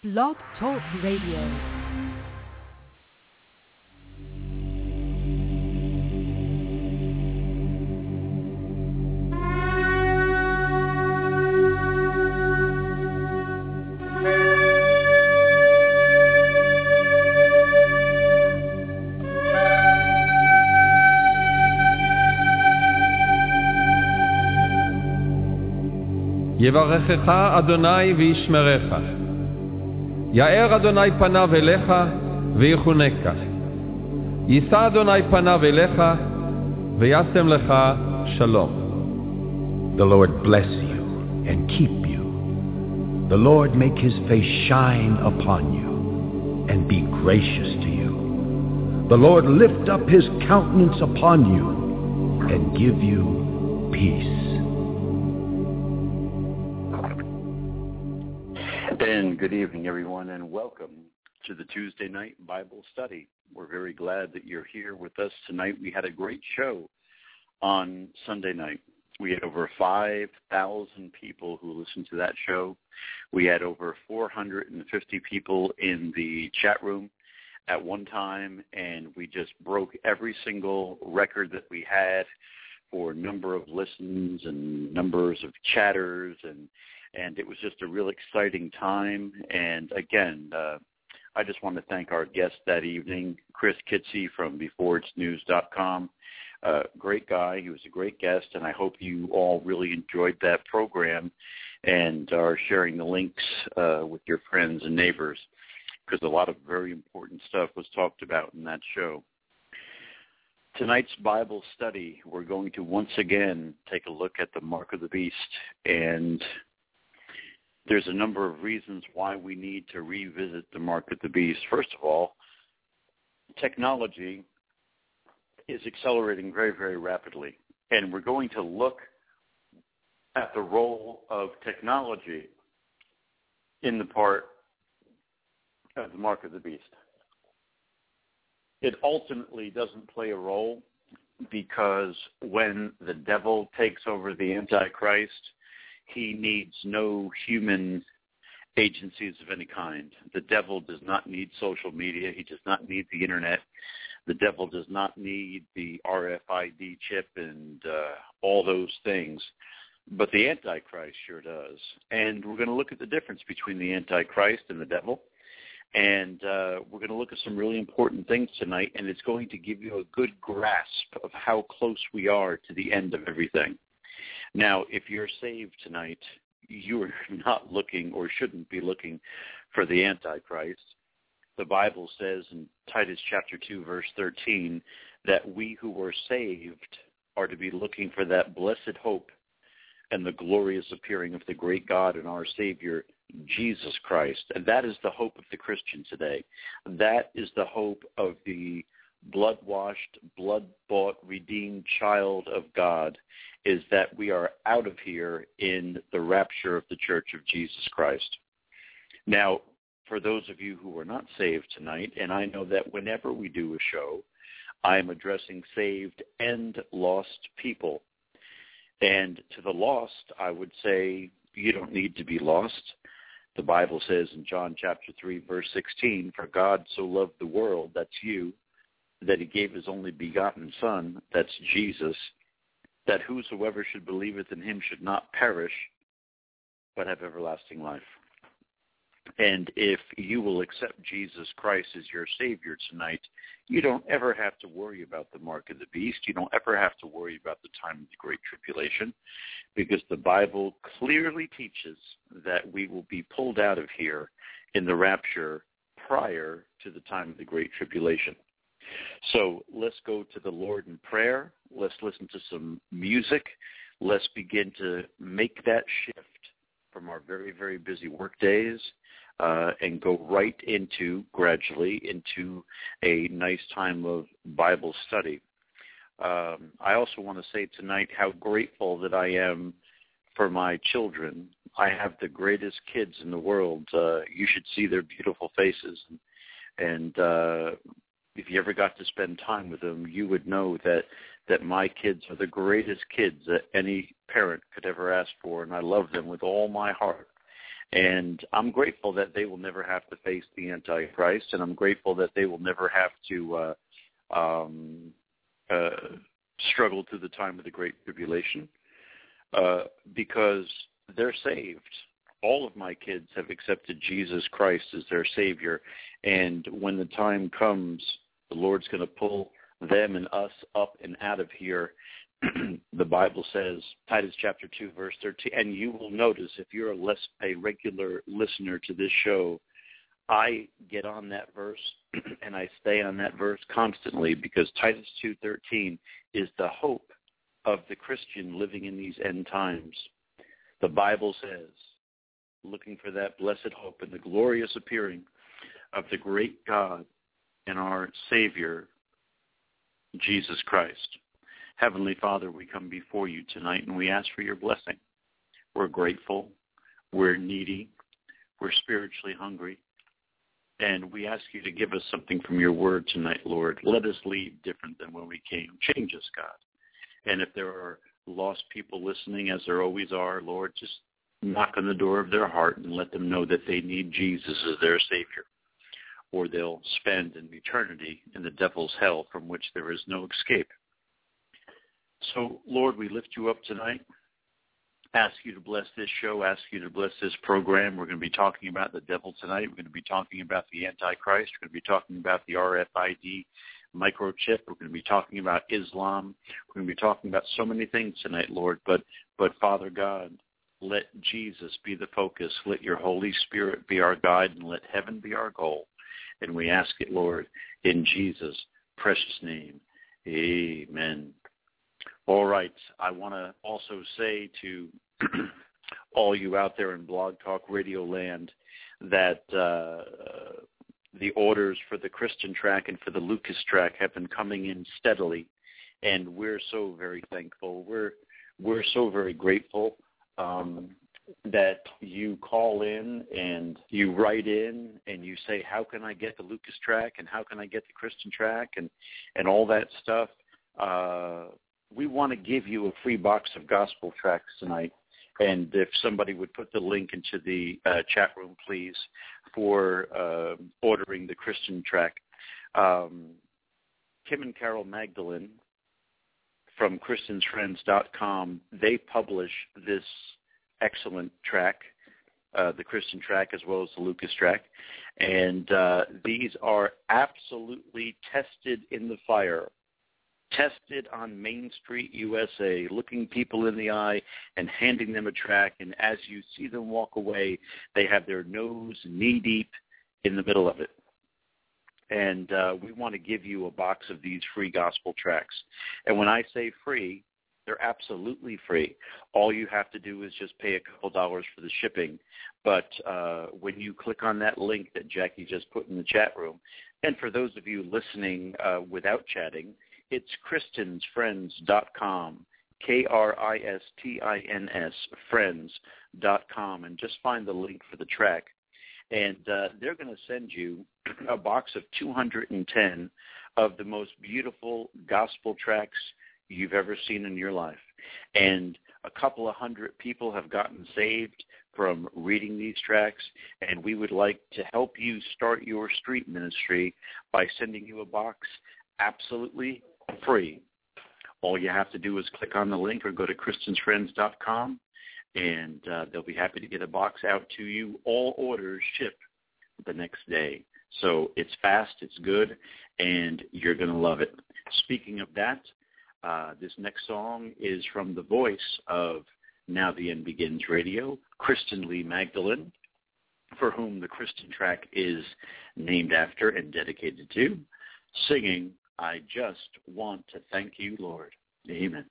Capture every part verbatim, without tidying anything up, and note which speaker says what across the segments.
Speaker 1: Blog Talk Radio.
Speaker 2: יברכך אדוני וישמרך. יאר אדוני פניו אליך ויחונקה. יישא אדוני פניו אליך וישם לך שלום.
Speaker 3: The Lord bless you and keep you. The Lord make his face shine upon you and be gracious to you. The Lord lift up his countenance upon you and give you peace.
Speaker 4: And good evening, everyone, and welcome to the Tuesday night Bible study. We're very glad that you're here with us tonight. We had a great show on Sunday night. We had over five thousand people who listened to that show. We had over four hundred fifty people in the chat room at one time, and we just broke every single record that we had for number of listens and numbers of chatters, and And it was just a real exciting time. And again, uh, I just want to thank our guest that evening, Chris Kitsy from before it's news dot com. Uh, great guy. He was a great guest, and I hope you all really enjoyed that program and are sharing the links uh, with your friends and neighbors, because a lot of very important stuff was talked about in that show. Tonight's Bible study, we're going to once again take a look at the Mark of the Beast, and there's a number of reasons why we need to revisit the Mark of the Beast. First of all, technology is accelerating very, very rapidly, and we're going to look at the role of technology in the part of the Mark of the Beast. It ultimately doesn't play a role because when the devil takes over the Antichrist, he needs no human agencies of any kind. The devil does not need social media. He does not need the internet. The devil does not need the R F I D chip and uh, all those things. But the Antichrist sure does. And we're going to look at the difference between the Antichrist and the devil. And uh, we're going to look at some really important things tonight, and it's going to give you a good grasp of how close we are to the end of everything. Now, if you're saved tonight, you are not looking or shouldn't be looking for the Antichrist. The Bible says in Titus chapter two, verse thirteen, that we who are saved are to be looking for that blessed hope and the glorious appearing of the great God and our Savior, Jesus Christ. And that is the hope of the Christian today. That is the hope of the blood-washed, blood-bought, redeemed child of God, is that we are out of here in the rapture of the Church of Jesus Christ. Now, for those of you who are not saved tonight, and I know that whenever we do a show, I am addressing saved and lost people. And to the lost, I would say you don't need to be lost. The Bible says in John chapter three, verse sixteen, for God so loved the world, that's you, that he gave his only begotten Son, that's Jesus, that whosoever should believeth in him should not perish, but have everlasting life. And if you will accept Jesus Christ as your Savior tonight, you don't ever have to worry about the Mark of the Beast. You don't ever have to worry about the time of the Great Tribulation, because the Bible clearly teaches that we will be pulled out of here in the rapture prior to the time of the Great Tribulation. So let's go to the Lord in prayer. Let's listen to some music. Let's begin to make that shift from our very, very busy work days uh, and go right into, gradually, into a nice time of Bible study. Um, I also want to say tonight how grateful that I am for my children. I have the greatest kids in the world. Uh, you should see their beautiful faces. And, and uh, if you ever got to spend time with them, you would know that, that my kids are the greatest kids that any parent could ever ask for, and I love them with all my heart. And I'm grateful that they will never have to face the Antichrist, and I'm grateful that they will never have to uh, um, uh, struggle through the time of the Great Tribulation, uh, because they're saved. All of my kids have accepted Jesus Christ as their Savior, and when the time comes, the Lord's going to pull them and us up and out of here. The Bible says, Titus chapter two, verse thirteen, and you will notice if you're a, less, a regular listener to this show, I get on that verse and I stay on that verse constantly, because Titus two thirteen is the hope of the Christian living in these end times. The Bible says, looking for that blessed hope and the glorious appearing of the great God and our Savior, Jesus Christ. Heavenly Father, we come before you tonight and we ask for your blessing. We're grateful. We're needy. We're spiritually hungry. And we ask you to give us something from your word tonight, Lord. Let us leave different than when we came. Change us, God. And if there are lost people listening, as there always are, Lord, just knock on the door of their heart and let them know that they need Jesus as their Savior, or they'll spend an eternity in the devil's hell from which there is no escape. So, Lord, we lift you up tonight, ask you to bless this show, ask you to bless this program. We're going to be talking about the devil tonight. We're going to be talking about the Antichrist. We're going to be talking about the R F I D microchip. We're going to be talking about Islam. We're going to be talking about so many things tonight, Lord. But, but Father God, let Jesus be the focus. Let your Holy Spirit be our guide, and let heaven be our goal. And we ask it, Lord, in Jesus' precious name. Amen. All right. I want to also say to all you out there in Blog Talk Radio land that uh, the orders for the Christian track and for the Lucas track have been coming in steadily, and we're so very thankful. We're we're so very grateful um, that you call in and you write in and you say, how can I get the Lucas track and how can I get the Christian track and, and all that stuff. Uh, we want to give you a free box of gospel tracks tonight. And if somebody would put the link into the uh, chat room, please, for uh, ordering the Christian track. Um, Kim and Carol Magdalene from Christians Friends dot com, they publish this excellent track, uh, the Christian track as well as the Lucas track. And uh, these are absolutely tested in the fire, tested on Main Street, U S A, looking people in the eye and handing them a track. And as you see them walk away, they have their nose knee-deep in the middle of it. And uh, we want to give you a box of these free gospel tracks. And when I say free, they're absolutely free. All you have to do is just pay a couple dollars for the shipping. But uh, when you click on that link that Jackie just put in the chat room, and for those of you listening uh, without chatting, it's Christians Friends dot com, K R I S T I N S, friends dot com, and just find the link for the track. And uh, they're going to send you a box of two hundred ten of the most beautiful gospel tracks you've ever seen in your life. And a couple of hundred people have gotten saved from reading these tracks, and we would like to help you start your street ministry by sending you a box absolutely free. All you have to do is click on the link or go to Christians Friends dot com, and uh, they'll be happy to get a box out to you. All orders ship the next day. So it's fast, it's good, and you're going to love it. Speaking of that, uh, this next song is from the voice of Now the End Begins Radio, Kristen Lee Magdalene, for whom the Christian track is named after and dedicated to, singing, I Just Want to Thank You, Lord. Amen.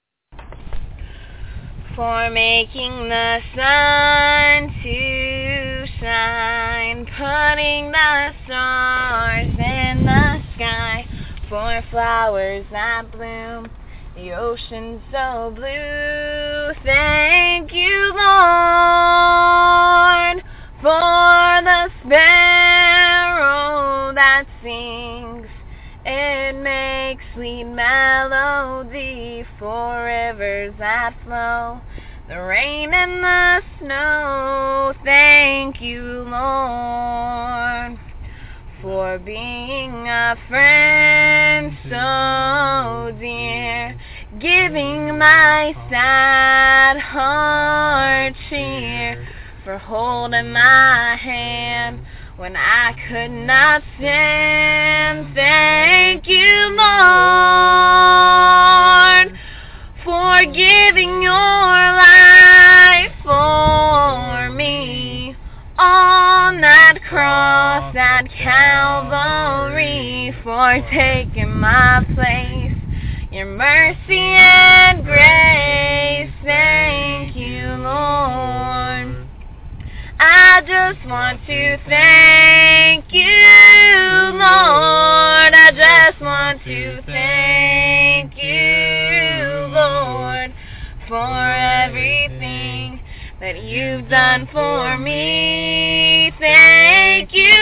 Speaker 5: For making the sun to shine, putting the stars in the sky, for flowers that bloom, the ocean so blue. Thank you, Lord, for the sparrow that sings. It makes sweet melody for rivers that flow the rain and the snow. Thank you, Lord, for being a friend so dear, giving my sad heart cheer, for holding my hand when I could not stand. Thank you, Lord, for giving your life for me on that cross at Calvary, for taking my place, your mercy and grace. Thank you, Lord. I just want to thank you, Lord. I just want to thank you, Lord, for everything that you've done for me. Thank you,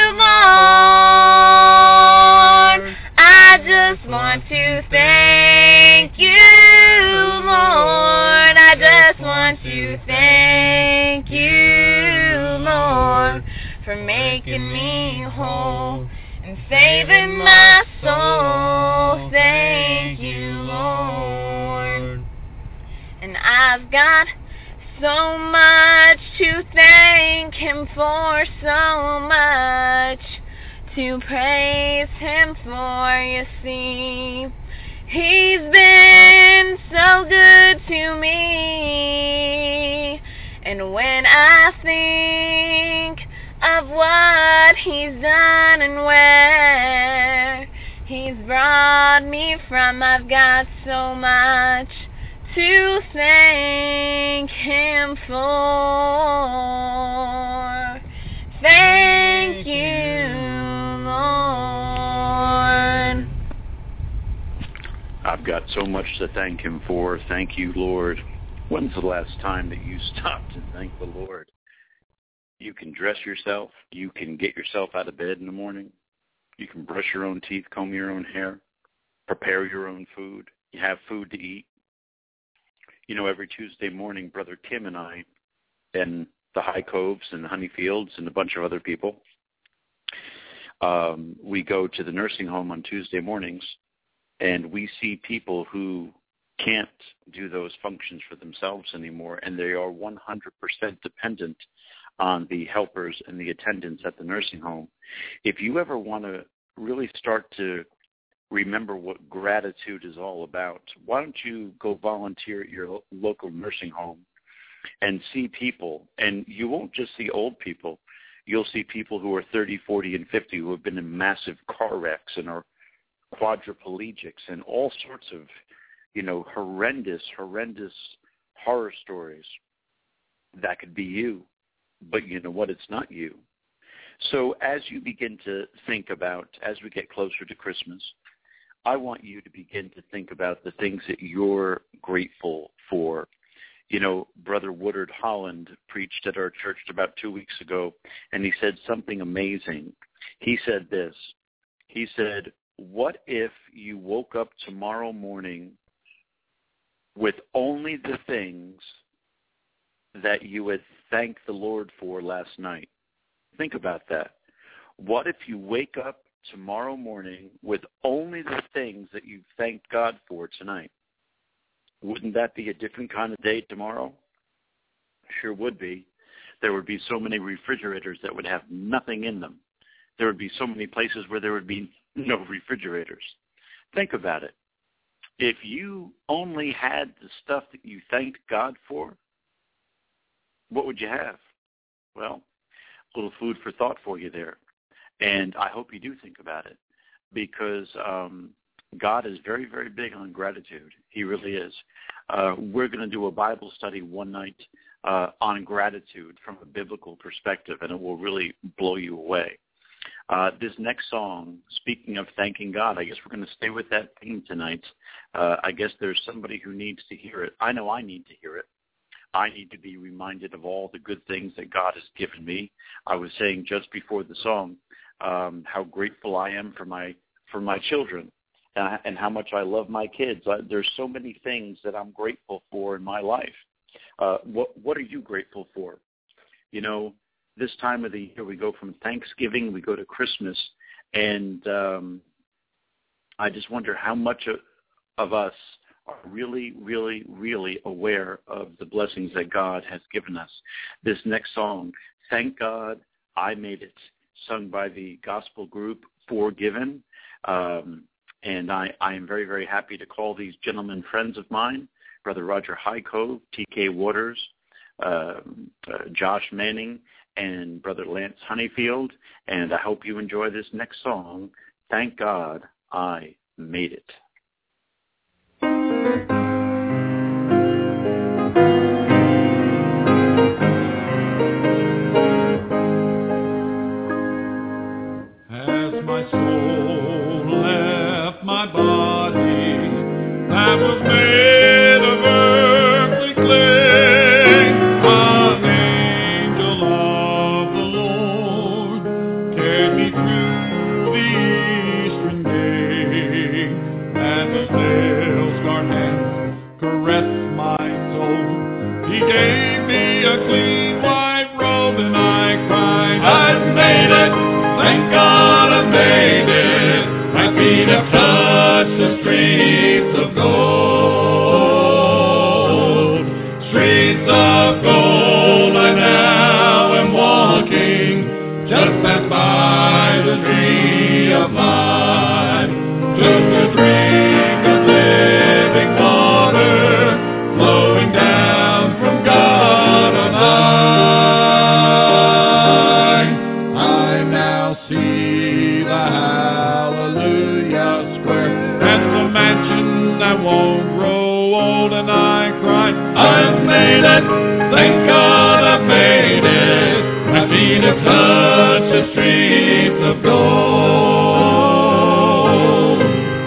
Speaker 5: Lord. I just want to thank you, Lord. I just want to thank you, Lord, for making me whole and saving my soul. Thank you, Lord. And I've got so much to thank Him for, so much to praise Him for. You see, He's been so good to me, and when I think of what He's done and where He's brought me from, I've got so much to thank Him for. Thank you, Lord.
Speaker 4: I've got so much to thank Him for. Thank you, Lord. When's the last time that you stopped and thanked the Lord? You can dress yourself. You can get yourself out of bed in the morning. You can brush your own teeth, comb your own hair, prepare your own food. You have food to eat. You know, every Tuesday morning, Brother Kim and I, and the High Coves and the Honeyfields and a bunch of other people, um, we go to the nursing home on Tuesday mornings, and we see people who can't do those functions for themselves anymore, and they are one hundred percent dependent on the helpers and the attendants at the nursing home. If you ever want to really start to remember what gratitude is all about, why don't you go volunteer at your local nursing home and see people, and you won't just see old people. You'll see people who are thirty, forty, and fifty who have been in massive car wrecks and are quadriplegics and all sorts of, you know, horrendous, horrendous horror stories. That could be you, but you know what? It's not you. So as you begin to think about, as we get closer to Christmas, I want you to begin to think about the things that you're grateful for. You know, Brother Woodard Holland preached at our church about two weeks ago, and he said something amazing. He said this. He said, what if you woke up tomorrow morning with only the things that you had thanked the Lord for last night? Think about that. What if you wake up tomorrow morning with only the things that you thanked God for tonight? Wouldn't that be a different kind of day tomorrow? Sure would be. There would be so many refrigerators that would have nothing in them. There would be so many places where there would be no refrigerators. Think about it. If you only had the stuff that you thanked God for, what would you have? Well, a little food for thought for you there. And I hope you do think about it, because um, God is very, very big on gratitude. He really is. Uh, we're going to do a Bible study one night uh, on gratitude from a biblical perspective, and it will really blow you away. Uh, this next song, speaking of thanking God, I guess we're going to stay with that theme tonight. Uh, I guess there's somebody who needs to hear it. I know I need to hear it. I need to be reminded of all the good things that God has given me. I was saying just before the song um, how grateful I am for my for my children uh, and how much I love my kids. I, there's so many things that I'm grateful for in my life. Uh, what what are you grateful for? You know, this time of the year we go from Thanksgiving, we go to Christmas, and um, I just wonder how much of, of us are really, really, really aware of the blessings that God has given us. This next song, Thank God I Made It, sung by the gospel group Forgiven. Um, and I, I am very, very happy to call these gentlemen friends of mine, Brother Roger Highcove, T K Waters, uh, uh, Josh Manning, and Brother Lance Honeyfield. And I hope you enjoy this next song, Thank God I Made It.
Speaker 6: As my soul left my body, that was made of earthly clay, an angel of the Lord carried me through the eastern gate, and his nail-scarred hand caressed my soul. He gave me a clean white robe, and I cried, I made it! Thank God I made it. My feet have touched the streets of gold. Streets of gold I now am walking. Just passed by the tree of life. Took a drink of living water, flowing down from God on high. I now see the Hallelujah Square and the mansion that won't grow old, and I cried, I've made it, thank God I've made it. My feet have touched the streets of gold.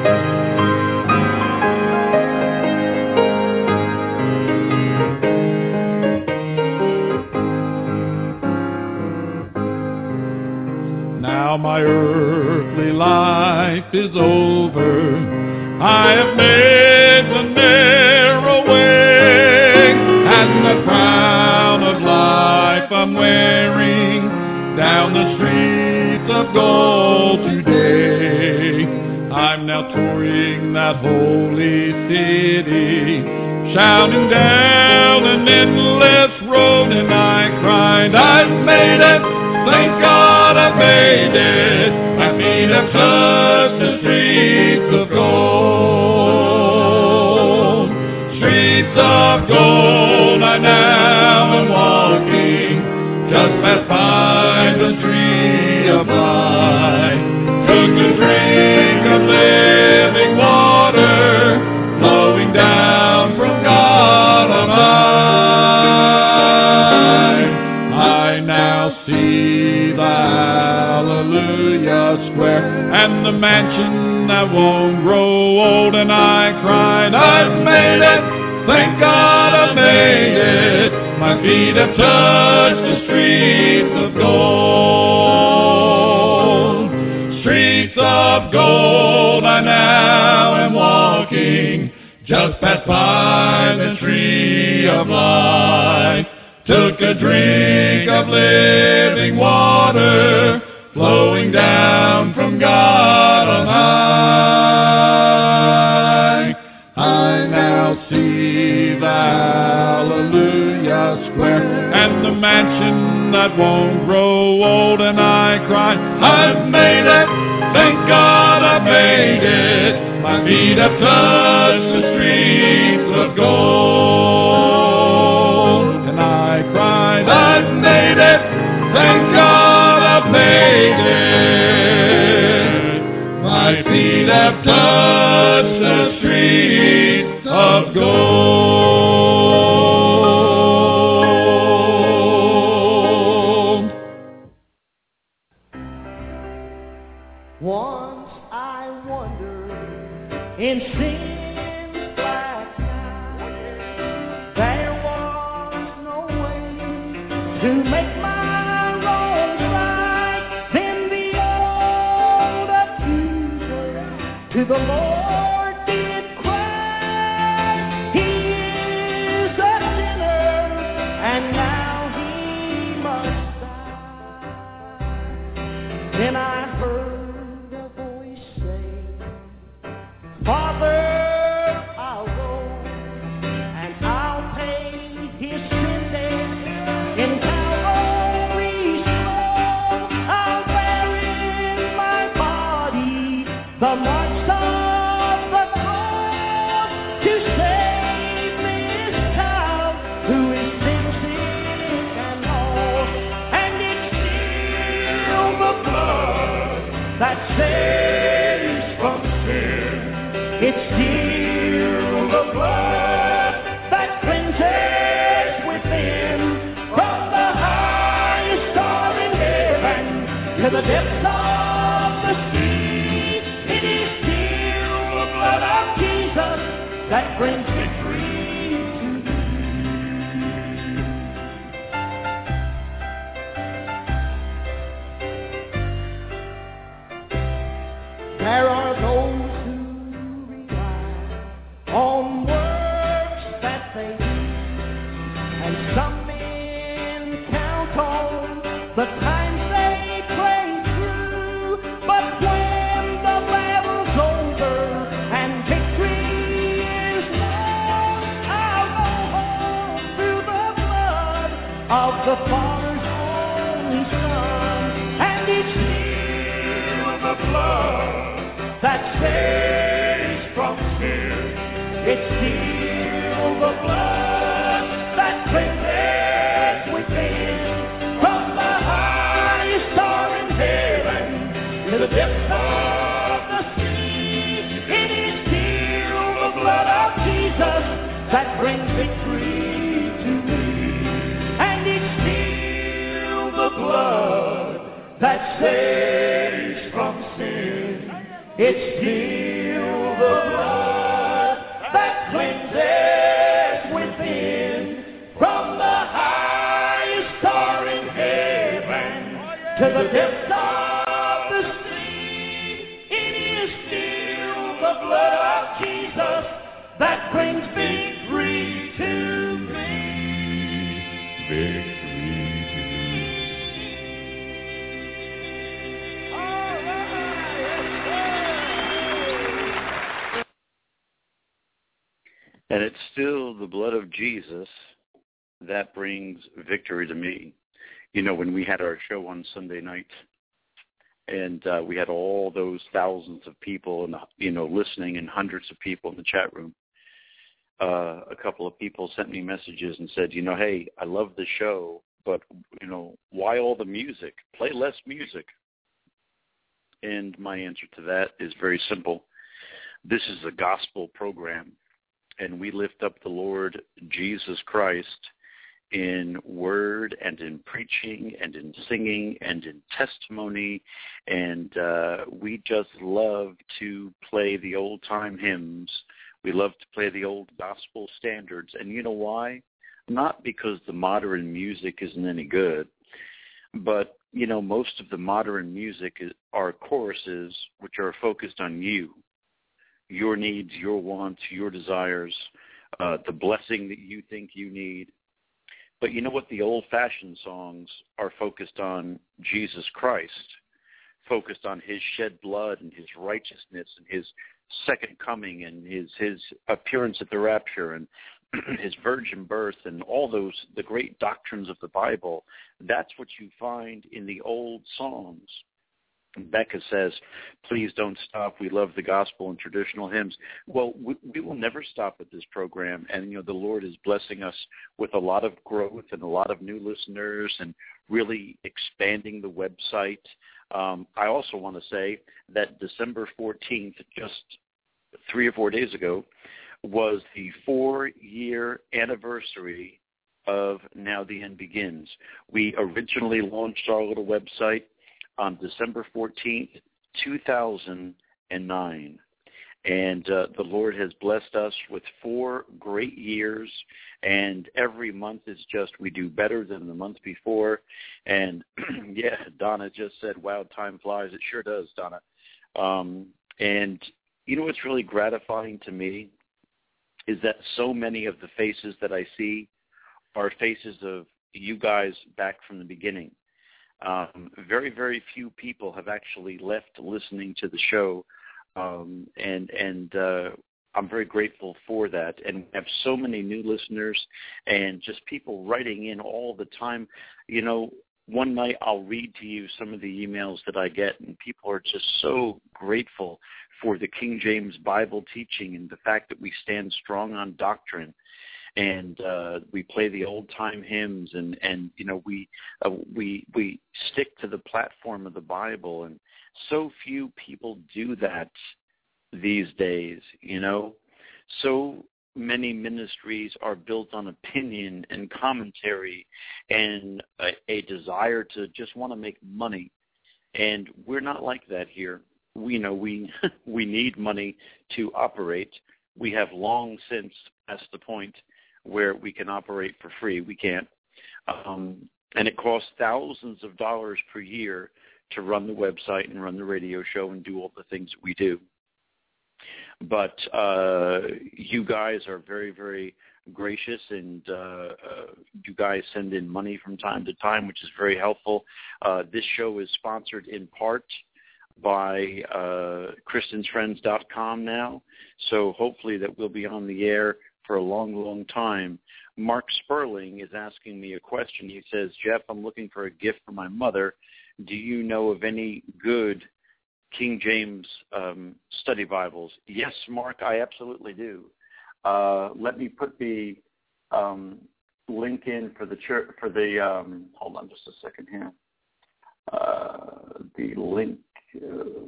Speaker 6: Now my earthly life is over. I have made the narrow way, and the crown of life I'm wearing down the streets of gold today. I'm now touring that holy city, shouting down an endless road, and I cried, I've made it, thank God I made it. My feet have touched the streets of gold. Streets of gold I now am walking, just passed by the tree of life. Took a drink of living water, flowing down from God on high. I now see the Hallelujah Square and the mansion that won't grow old, and I cried, I've made it, thank God I made it. My feet have touched the streets of gold. Streets of gold I now am walking, just passed by the tree of life. Took a drink of living water, flowing down from God on high. I now see the Hallelujah Square and the mansion that won't grow old, and I cry, I've made it, thank God I made it. My feet have touched the streets of gold, and I cried, I've made it, thank God I've made it. My feet have touched the streets of gold.
Speaker 7: Once I wandered in sin's black night. There was no way to make my wrongs right. Then the old accuser to the Lord did cry, He is a sinner Then I heard a voice say, Father, I'll go and I'll pay his sin debt in Calvary's flow. I'll bear in my body the marks of the cross to save this child who is sin sick and lost. And it's still the blood that saves from sin. It's still the blood that cleanses within. From the highest star in heaven to the depths of the sea, it is still the blood of Jesus that brings victory to me. There are those who rely on works that they do, and some men count on the times they pray through. But when the battle's over and victory is won, I'll go home through the blood of the Father's only Son. And it's still the blood that saves from sin. It's still the blood that cleanses within. From the highest star in heaven to the depths of the sea, it is still the blood of Jesus that brings victory to me. And it's still the blood that saves from sin. It's still the blood that cleanses within. From the highest star in heaven to the depths of the sea, it is still the blood of Jesus that brings victory to me. Victory.
Speaker 4: And it's still the blood of Jesus that brings victory to me. You know, when we had our show on Sunday night, and uh, we had all those thousands of people, and you know, listening, and hundreds of people in the chat room, uh, a couple of people sent me messages and said, you know, hey, I love the show, but, you know, why all the music? Play less music. And my answer to that is very simple. This is a gospel program. And we lift up the Lord Jesus Christ in word and in preaching and in singing and in testimony. And uh, we just love to play the old-time hymns. We love to play the old gospel standards. And you know why? Not because the modern music isn't any good, but, you know, most of the modern music is, are choruses which are focused on you. Your needs, your wants, your desires, uh, the blessing that you think you need. But you know what? The old-fashioned songs are focused on Jesus Christ, focused on his shed blood and his righteousness and his second coming and his, his appearance at the rapture and his virgin birth and all those, the great doctrines of the Bible. That's what you find in the old songs. Becca says, please don't stop. We love the gospel and traditional hymns. Well, we, we will never stop at this program. And, you know, the Lord is blessing us with a lot of growth and a lot of new listeners and really expanding the website. Um, I also want to say that December fourteenth, just three or four days ago, was the four-year anniversary of Now the End Begins. We originally launched our little website on December fourteenth, two thousand nine. And uh, the Lord has blessed us with four great years, and every month is just, we do better than the month before. And, yeah, Donna just said, wow, time flies. It sure does, Donna. Um, and you know what's really gratifying to me is that so many of the faces that I see are faces of you guys back from the beginning. Um, very, very few people have actually left listening to the show, um, and and uh, I'm very grateful for that. And we have so many new listeners and just people writing in all the time. You know, one night I'll read to you some of the emails that I get, and people are just so grateful for the King James Bible teaching and the fact that we stand strong on doctrine. And uh, we play the old-time hymns, and, and you know, we uh, we we stick to the platform of the Bible, and so few people do that these days, you know. So many ministries are built on opinion and commentary and a, a desire to just want to make money, and we're not like that here. We know we we need money to operate. We have long since passed the point where we can operate for free. We can't. Um, and it costs thousands of dollars per year to run the website and run the radio show and do all the things that we do. But uh, you guys are very, very gracious, and uh, uh, you guys send in money from time to time, which is very helpful. Uh, this show is sponsored in part by uh, Christians Friends dot com now, so hopefully that we'll be on the air for a long, long time. Mark Sperling is asking me a question. He says, Jeff, I'm looking for a gift for my mother. Do you know of any good King James um, study Bibles? Yes, Mark, I absolutely do. Uh, let me put the um, link in for the church, for the, um, hold on just a second here. Uh, the link, uh,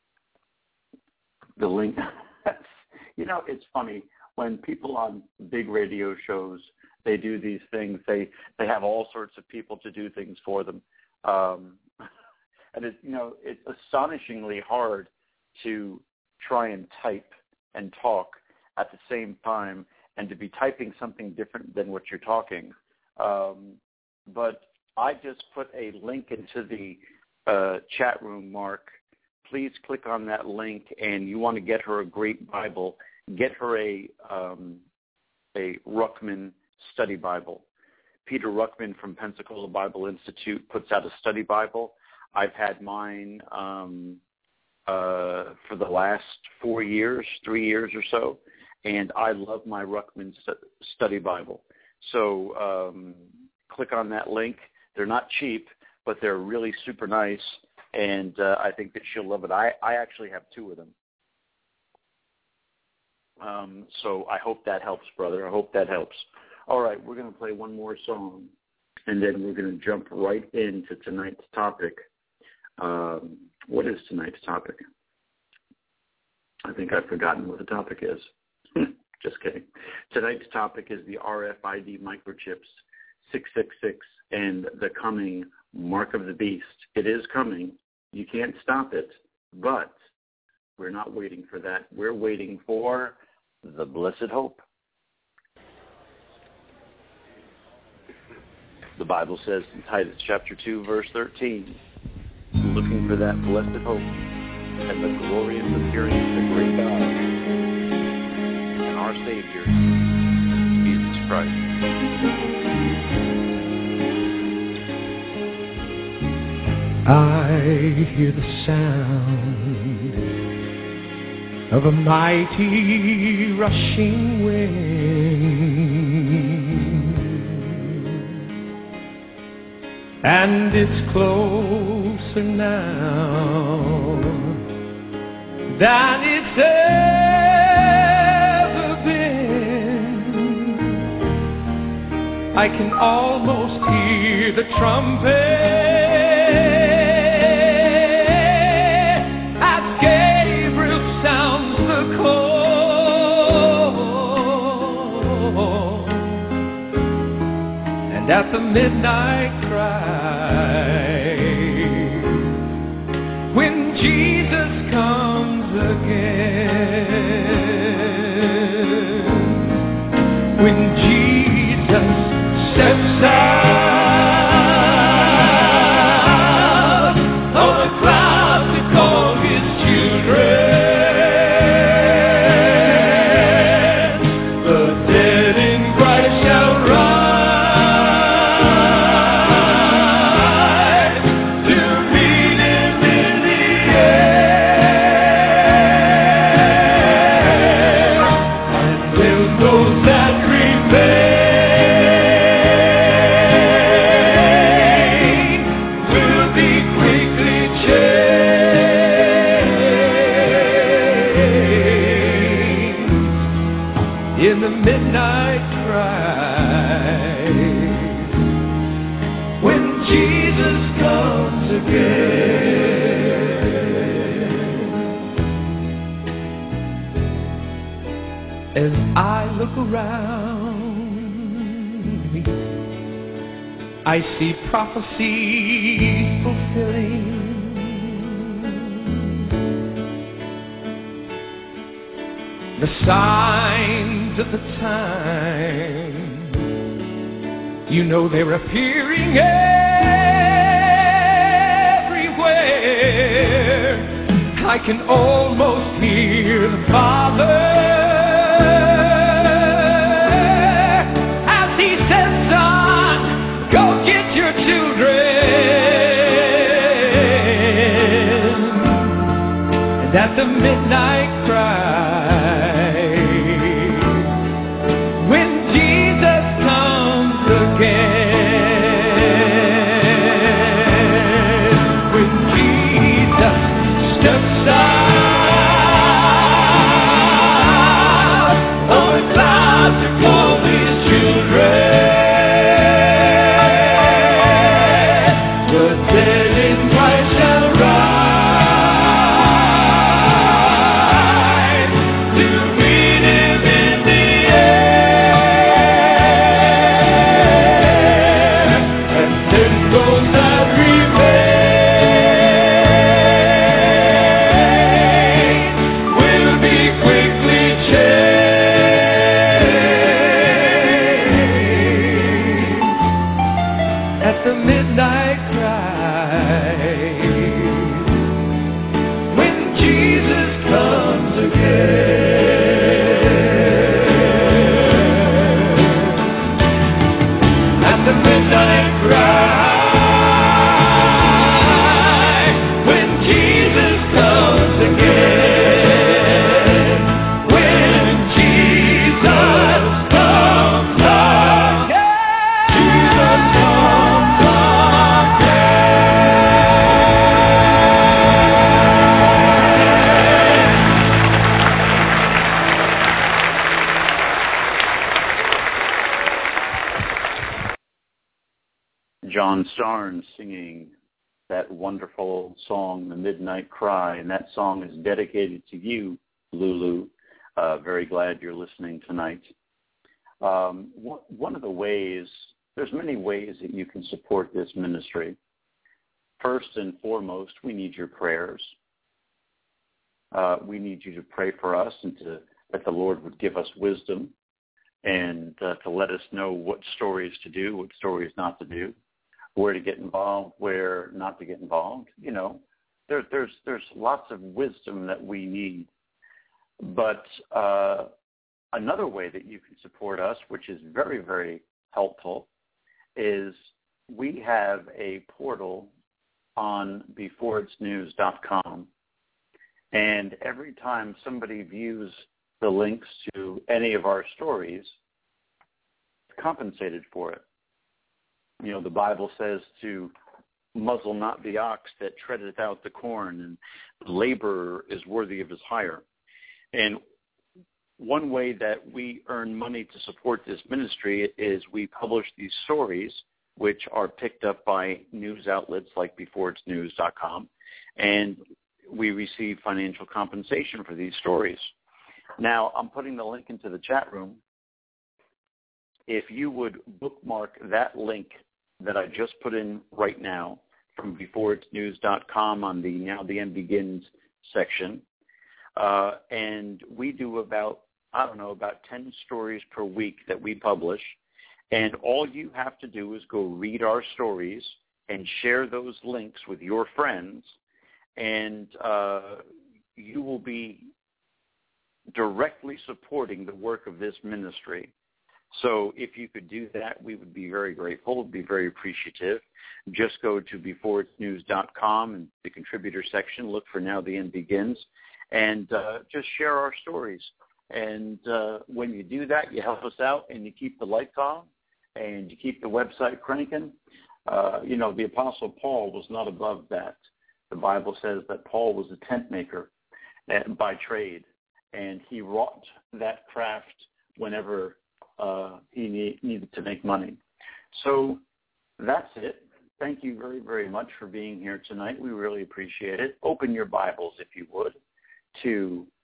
Speaker 4: the link, you know, it's funny. When people on big radio shows, they do these things, they, they have all sorts of people to do things for them. Um, and, it, you know, it's astonishingly hard to try and type and talk at the same time and to be typing something different than what you're talking. Um, but I just put a link into the uh, chat room, Mark. Please click on that link, and you want to get her a great Bible. Get her a um, a Ruckman study Bible. Peter Ruckman from Pensacola Bible Institute puts out a study Bible. I've had mine um, uh, for the last four years, three years or so, and I love my Ruckman st- study Bible. So um, click on that link. They're not cheap, but they're really super nice, and uh, I think that she'll love it. I, I actually have two of them. Um, so I hope that helps, brother. I hope that helps. All right, we're going to play one more song, and then we're going to jump right into tonight's topic. Um, what is tonight's topic? I think I've forgotten what the topic is. Just kidding. Tonight's topic is the R F I D microchips, six six six, and the coming mark of the beast. It is coming. You can't stop it, but we're not waiting for that. We're waiting for the blessed hope. The Bible says in Titus chapter two, verse thirteen, looking for that blessed hope and the glorious appearing of the great God and our Savior, Jesus Christ.
Speaker 7: I hear the sound of a mighty rushing wind, and it's closer now than it's ever been. I can almost hear the trumpet at the midnight cry, when Jesus comes again, when Jesus steps out As I look around me, I see prophecies fulfilling. The signs of the time, you know they're appearing everywhere. I can almost hear the Father as He says, son, go get your children. And at the midnight cry,
Speaker 4: John Starnes singing that wonderful song, The Midnight Cry, and that song is dedicated to you, Lulu. Uh, very glad you're listening tonight. Um, one of the ways, there's many ways that you can support this ministry. First and foremost, we need your prayers. Uh, we need you to pray for us and to, that the Lord would give us wisdom and uh, to let us know what stories to do, what stories not to do, where to get involved, where not to get involved. You know, there, there's there's lots of wisdom that we need. But uh, another way that you can support us, which is very, very helpful, is we have a portal on before it's news dot com. And every time somebody views the links to any of our stories, it's compensated for it. You know, the Bible says to muzzle not the ox that treadeth out the corn, and the laborer is worthy of his hire. And one way that we earn money to support this ministry is we publish these stories, which are picked up by news outlets like before it's news dot com, and we receive financial compensation for these stories. Now, I'm putting the link into the chat room. If you would bookmark that link that I just put in right now from before it's news dot com on the Now the End Begins section, uh, and we do about, I don't know, about ten stories per week that we publish, and all you have to do is go read our stories and share those links with your friends, and uh, you will be directly supporting the work of this ministry. So if you could do that, we would be very grateful, would be very appreciative. Just go to before it's news dot com and the contributor section, look for Now the End Begins, and uh, just share our stories. And uh, when you do that, you help us out and you keep the lights on and you keep the website cranking. Uh, you know, the Apostle Paul was not above that. The Bible says that Paul was a tent maker by trade, and he wrought that craft whenever uh, he need, needed to make money. So that's it. Thank you very, very much for being here tonight. We really appreciate it. Open your Bibles, if you would, to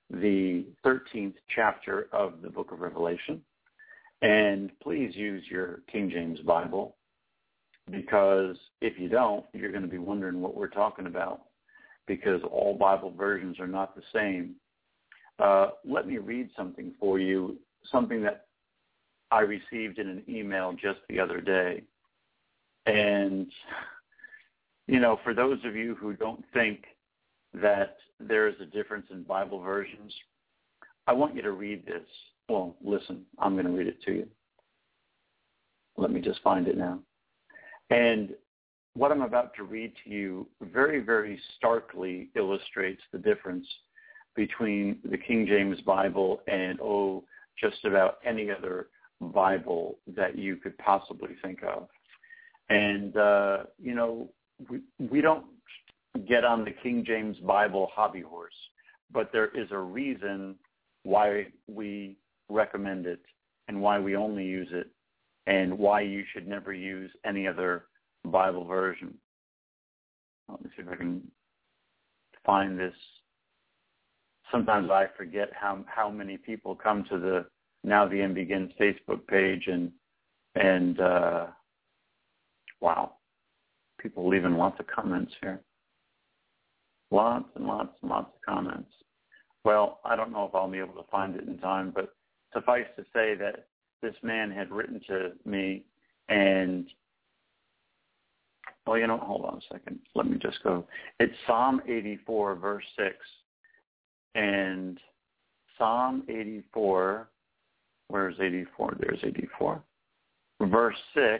Speaker 4: the thirteenth chapter of the book of Revelation. And please use your King James Bible, because if you don't, you're going to be wondering what we're talking about, because all Bible versions are not the same. Uh, let me read something for you, something that I received in an email just the other day. And, you know, for those of you who don't think that there is a difference in Bible versions, I want you to read this. Well, listen, I'm going to read it to you. Let me just find it now. And what I'm about to read to you very, very starkly illustrates the difference between the King James Bible and, oh, just about any other Bible that you could possibly think of. And, uh, you know, we, we don't get on the King James Bible hobby horse, but there is a reason why we recommend it and why we only use it and why you should never use any other Bible version. Let me see if I can find this. Sometimes I forget how how many people come to the Now the End Begins Facebook page, and and uh, wow, people leaving lots of comments here. Lots and lots and lots of comments. Well, I don't know if I'll be able to find it in time, but suffice to say that this man had written to me, and, well, you know, hold on a second. Let me just go. It's Psalm eighty-four, verse six. And Psalm eighty-four, where's eighty-four? There's eighty-four. Verse six.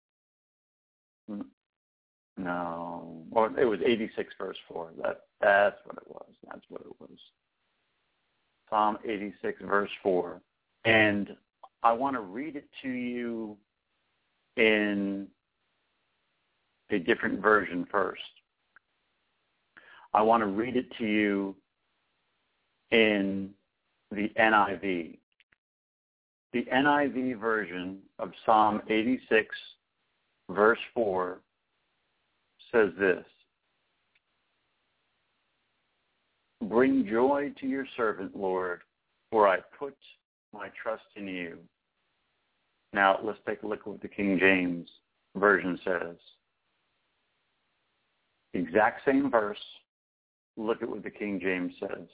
Speaker 4: No, or it was eighty-six, verse four. That that's what it was. That's what it was. Psalm eighty-six, verse four. And I want to read it to you in a different version first. I want to read it to you in the N I V. The N I V version of Psalm eighty-six, verse four, says this: "Bring joy to your servant, Lord, for I put my trust in you." Now, let's take a look at what the King James Version says. The exact same verse. Look at what the King James says.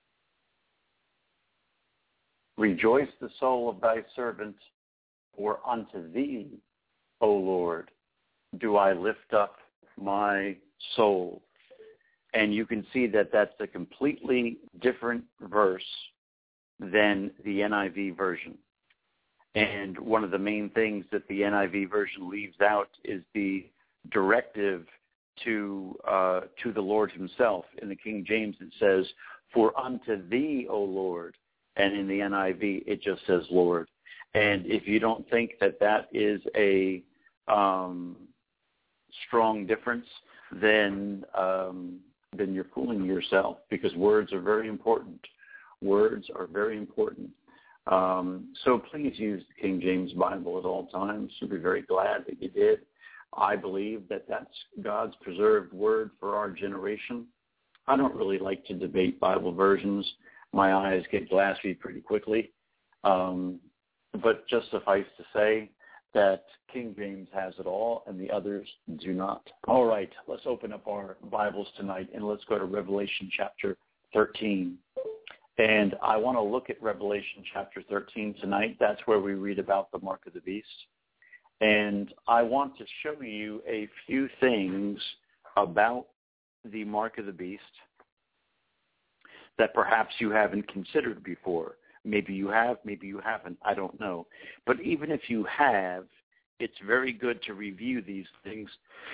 Speaker 4: "Rejoice the soul of thy servant, for unto thee, O Lord, do I lift up my soul." And you can see that that's a completely different verse than the N I V version. And one of the main things that the N I V version leaves out is the directive to uh, to the Lord himself. In the King James it says, "For unto thee, O Lord." And in the N I V it just says Lord. And if you don't think that that is a um, strong difference, then um, then you're fooling yourself, because words are very important. Words are very important. Um, so please use the King James Bible at all times. We'll be very glad that you did. I believe that that's God's preserved word for our generation. I don't really like to debate Bible versions. My eyes get glassy pretty quickly. Um, but just suffice to say that King James has it all and the others do not. All right, let's open up our Bibles tonight and let's go to Revelation chapter thirteen. And I want to look at Revelation chapter thirteen tonight. That's where we read about the mark of the beast. And I want to show you a few things about the mark of the beast that perhaps you haven't considered before. Maybe you have, maybe you haven't, I don't know. But even if you have, it's very good to review these things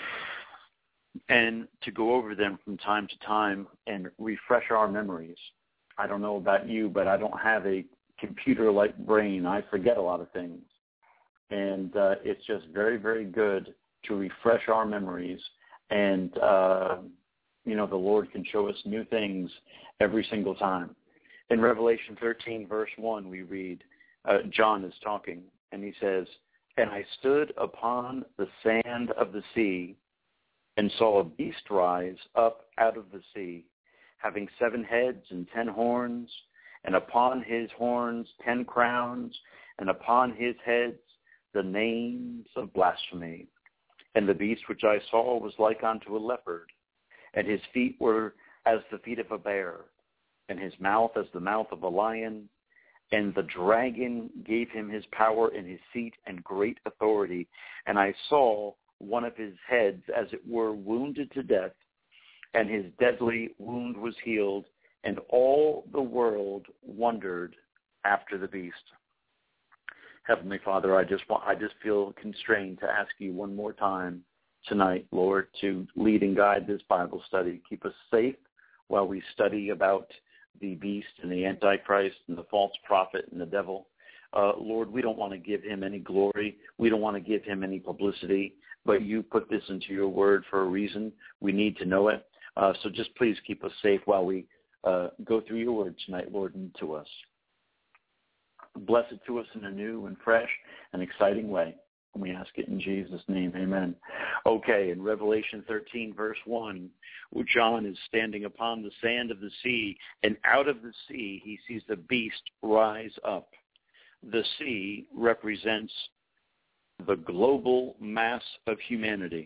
Speaker 4: and to go over them from time to time and refresh our memories. I don't know about you, but I don't have a computer-like brain. I forget a lot of things. And uh, it's just very, very good to refresh our memories. And, uh, you know, the Lord can show us new things every single time. In Revelation thirteen, verse one, we read, uh, John is talking, and he says, "And I stood upon the sand of the sea and saw a beast rise up out of the sea, having seven heads and ten horns, and upon his horns ten crowns, and upon his heads the names of blasphemy. And the beast which I saw was like unto a leopard, and his feet were as the feet of a bear, and his mouth as the mouth of a lion. And the dragon gave him his power and his seat and great authority. And I saw one of his heads, as it were, wounded to death, and his deadly wound was healed, and all the world wondered after the beast. Heavenly Father, I just want, I just feel constrained to ask you one more time tonight, Lord, to lead and guide this Bible study. Keep us safe while we study about the beast and the Antichrist and the false prophet and the devil. Uh, Lord, we don't want to give him any glory. We don't want to give him any publicity, but you put this into your word for a reason. We need to know it. Uh, so just please keep us safe while we uh, go through your word tonight, Lord, and to us. Bless it to us in a new and fresh and exciting way. And we ask it in Jesus' name, amen. Okay, in Revelation thirteen, verse one, John is standing upon the sand of the sea, and out of the sea he sees the beast rise up. The sea represents the global mass of humanity.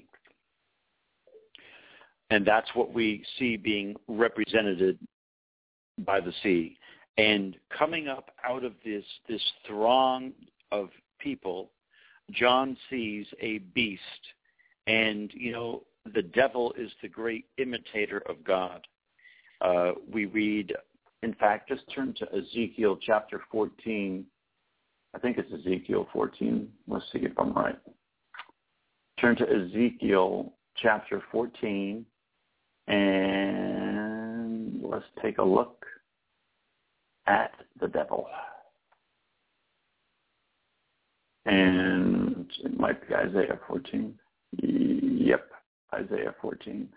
Speaker 4: And that's what we see being represented by the sea. And coming up out of this, this throng of people, John sees a beast. And, you know, the devil is the great imitator of God. Uh, we read, in fact, just turn to Ezekiel chapter fourteen. I think it's Ezekiel fourteen. Let's see if I'm right. Turn to Ezekiel chapter fourteen, and let's take a look at the devil. And it might be Isaiah fourteen. Yep, Isaiah fourteen.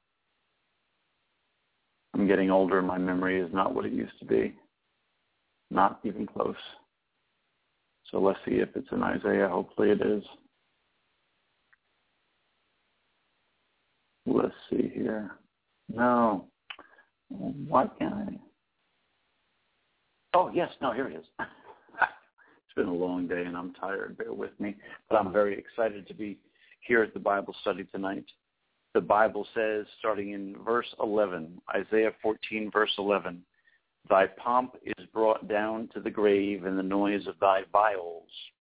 Speaker 4: I'm getting older. My memory is not what it used to be. Not even close. So let's see if it's in Isaiah. Hopefully it is. Let's see here. No. Why can't I? Oh, yes. No, here it is. It's been a long day and I'm tired. Bear with me. But I'm very excited to be here at the Bible study tonight. The Bible says, starting in verse eleven, Isaiah fourteen, verse eleven, thy pomp is brought down to the grave, and the noise of thy viols.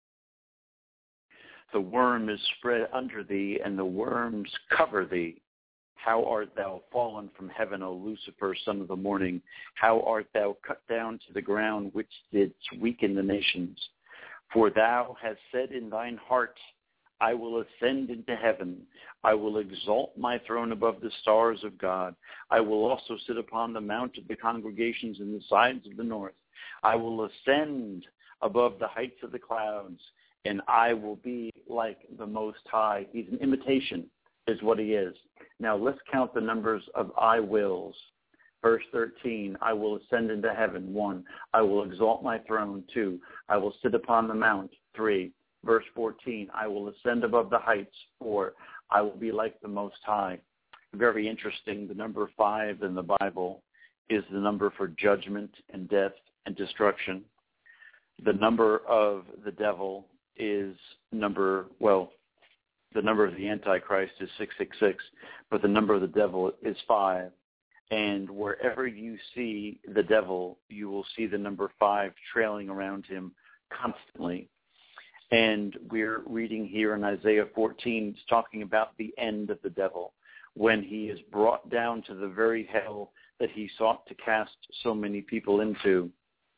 Speaker 4: The worm is spread under thee, and the worms cover thee. How art thou fallen from heaven, O Lucifer, son of the morning? How art thou cut down to the ground, which didst weaken the nations? For thou hast said in thine heart, I will ascend into heaven. I will exalt my throne above the stars of God. I will also sit upon the mount of the congregations in the sides of the north. I will ascend above the heights of the clouds, and I will be like the Most High. He's an imitation, is what he is. Now let's count the numbers of I wills. Verse thirteen, I will ascend into heaven. One, I will exalt my throne. Two, I will sit upon the mount. Three, verse fourteen, I will ascend above the heights. Four, I will be like the Most High. Very interesting. The number five in the Bible is the number for judgment and death and destruction. The number of the devil is number, well, the number of the Antichrist is six six six, but the number of the devil is five. And wherever you see the devil, you will see the number five trailing around him constantly. And we're reading here in Isaiah fourteen, it's talking about the end of the devil, when he is brought down to the very hell that he sought to cast so many people into.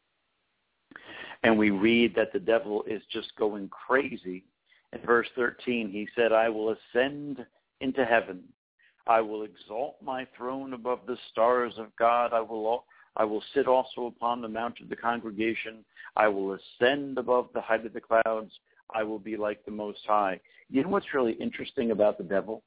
Speaker 4: And we read that the devil is just going crazy. In verse thirteen, he said, I will ascend into heaven. I will exalt my throne above the stars of God. I will I will sit also upon the mount of the congregation. I will ascend above the height of the clouds. I will be like the Most High. You know what's really interesting about the devil?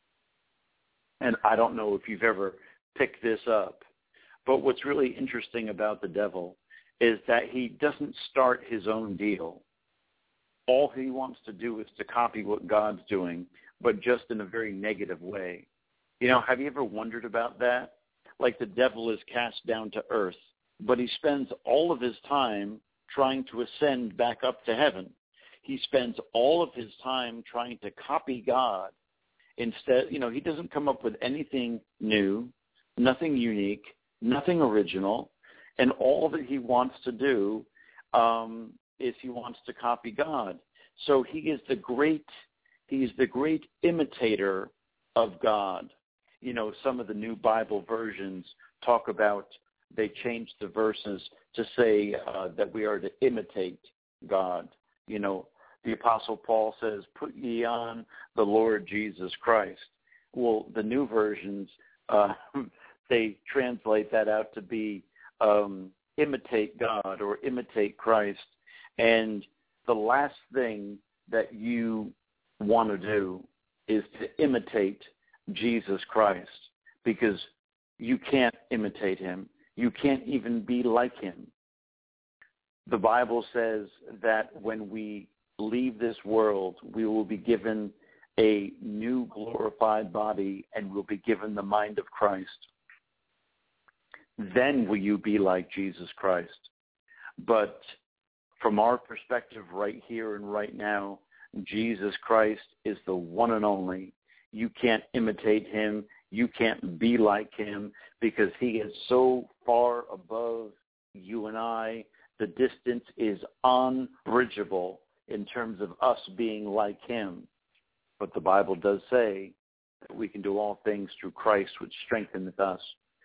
Speaker 4: And I don't know if you've ever picked this up, but what's really interesting about the devil is that he doesn't start his own deal. All he wants to do is to copy what God's doing, but just in a very negative way. You know, have you ever wondered about that? like the devil is cast down to earth, but he spends all of his time trying to ascend back up to heaven. He spends all of his time trying to copy God. Instead, you know, he doesn't come up with anything new, nothing unique, nothing original, and all that he wants to do um, is he wants to copy God. So he is the great, he is the great imitator of God. You know, some of the new Bible versions talk about, they changed the verses to say uh, that we are to imitate God. You know, the Apostle Paul says, put ye on the Lord Jesus Christ. Well, the new versions, uh, they translate that out to be um, imitate God or imitate Christ. And the last thing that you want to do is to imitate Jesus Christ, because you can't imitate him. You can't even be like him. The Bible says that when we leave this world, we will be given a new glorified body and we'll be given the mind of Christ. Then will you be like Jesus Christ. But from our perspective right here and right now, Jesus Christ is the one and only. You can't imitate him. You can't be like him because he is so far above you and I. The distance is unbridgeable in terms of us being like him. But the Bible does say that we can do all things through Christ, which strengtheneth us.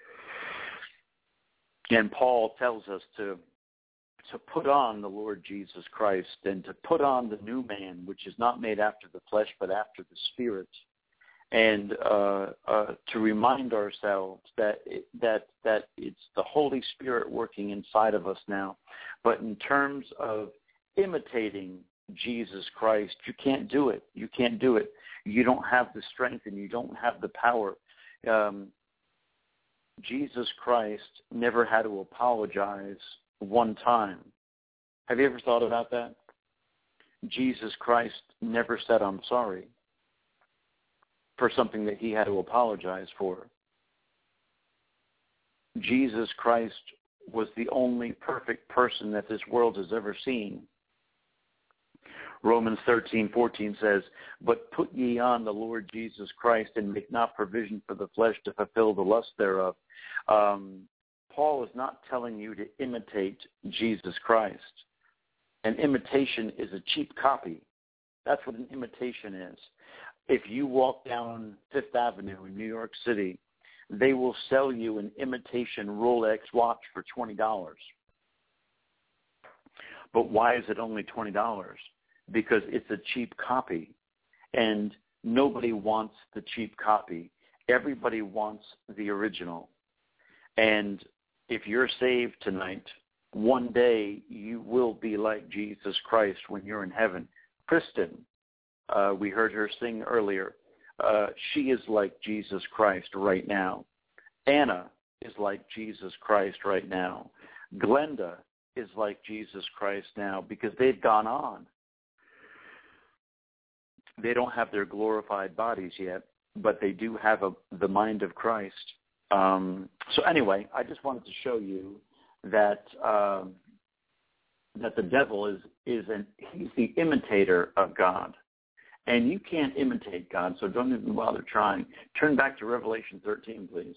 Speaker 4: And Paul tells us to to put on the Lord Jesus Christ and to put on the new man, which is not made after the flesh but after the Spirit, and uh, uh, to remind ourselves that it, that that it's the Holy Spirit working inside of us now. But in terms of imitating Jesus Christ, you can't do it. You can't do it. You don't have the strength and you don't have the power. Um, Jesus Christ never had to apologize one time. Have you ever thought about that? Jesus Christ never said, I'm sorry, for something that he had to apologize for. Jesus Christ was the only perfect person that this world has ever seen. Romans thirteen fourteen says, but put ye on the Lord Jesus Christ and make not provision for the flesh to fulfill the lust thereof. Um, Paul is not telling you to imitate Jesus Christ. An imitation is a cheap copy. That's what an imitation is. If you walk down Fifth Avenue in New York City, they will sell you an imitation Rolex watch for twenty dollars. But why is it only twenty dollars? Because it's a cheap copy, and nobody wants the cheap copy. Everybody wants the original. And if you're saved tonight, one day you will be like Jesus Christ when you're in heaven. Kristen, uh, we heard her sing earlier. Uh, she is like Jesus Christ right now. Anna is like Jesus Christ right now. Glenda is like Jesus Christ now because they've gone on. They don't have their glorified bodies yet, but they do have a, the mind of Christ. Um, so anyway, I just wanted to show you that um, that the devil is is an he's the imitator of God, and you can't imitate God, so don't even bother trying. Turn back to Revelation thirteen, please.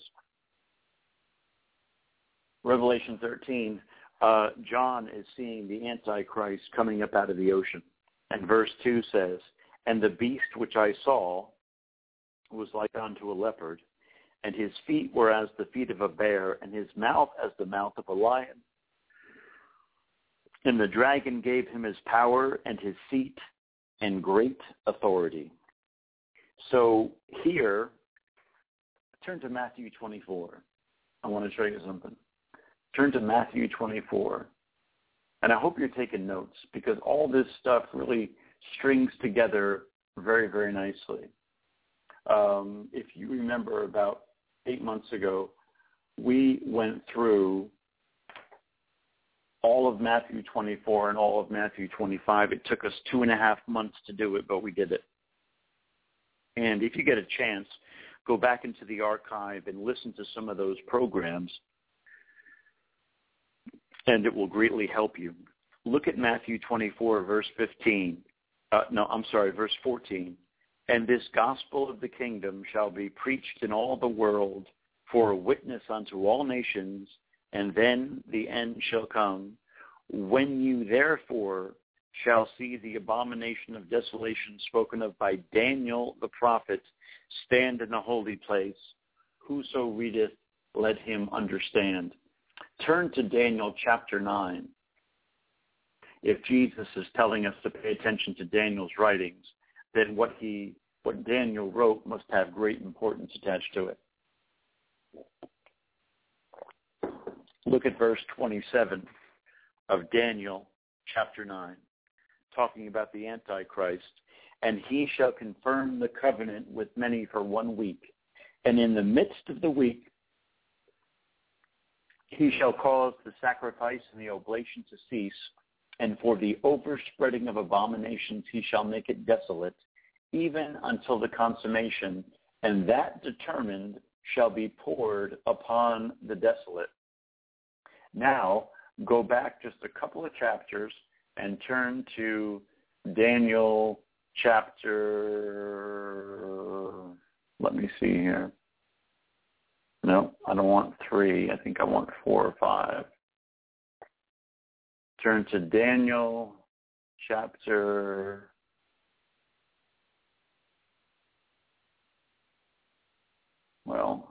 Speaker 4: Revelation thirteen, uh, John is seeing the Antichrist coming up out of the ocean, and verse two says, and the beast which I saw was like unto a leopard, and his feet were as the feet of a bear, and his mouth as the mouth of a lion. And the dragon gave him his power and his seat and great authority. So here, turn to Matthew twenty-four. I want to show you something. Turn to Matthew twenty-four. And I hope you're taking notes, because all this stuff really strings together very, very nicely. Um, if you remember, about eight months ago, we went through all of Matthew twenty-four and all of Matthew twenty-five. It took us two and a half months to do it, but we did it. And if you get a chance, go back into the archive and listen to some of those programs, and it will greatly help you. Look at Matthew twenty-four, verse fifteen. Uh, no, I'm sorry, verse fourteen. And this gospel of the kingdom shall be preached in all the world for a witness unto all nations, and then the end shall come. When you therefore shall see the abomination of desolation spoken of by Daniel the prophet stand in the holy place, whoso readeth, let him understand. Turn to Daniel chapter nine. If Jesus is telling us to pay attention to Daniel's writings, then what he, what Daniel wrote must have great importance attached to it. Look at verse twenty-seven of Daniel chapter nine, talking about the Antichrist. And he shall confirm the covenant with many for one week. And in the midst of the week, he shall cause the sacrifice and the oblation to cease. And for the overspreading of abominations he shall make it desolate, even until the consummation. And that determined shall be poured upon the desolate. Now, go back just a couple of chapters and turn to Daniel chapter, let me see here. No, I don't want three. I think I want four or five. Turn to Daniel chapter well,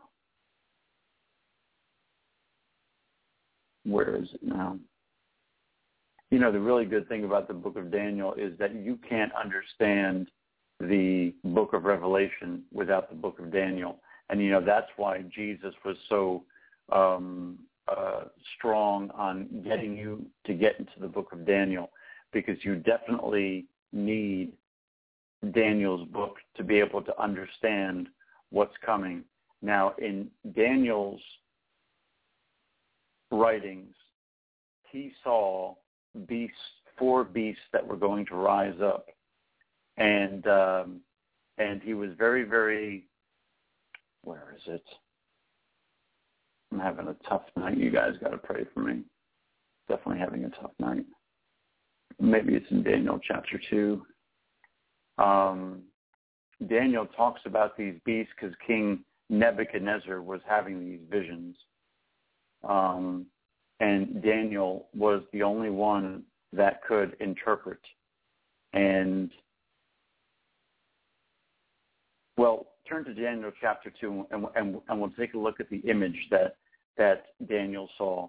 Speaker 4: where is it now? You know, the really good thing about the book of Daniel is that you can't understand the book of Revelation without the book of Daniel. And, you know, that's why Jesus was so um, uh, strong on getting you to get into the book of Daniel, because you definitely need Daniel's book to be able to understand what's coming. Now, in Daniel's writings, he saw beasts, four beasts that were going to rise up, and um, and he was very, very. Where is it? I'm having a tough night. You guys got to pray for me. Definitely having a tough night. Maybe it's in Daniel chapter two. Um, Daniel talks about these beasts because King Nebuchadnezzar was having these visions. Um, and Daniel was the only one that could interpret. And, well, turn to Daniel chapter two, and, and, and we'll take a look at the image that, that Daniel saw.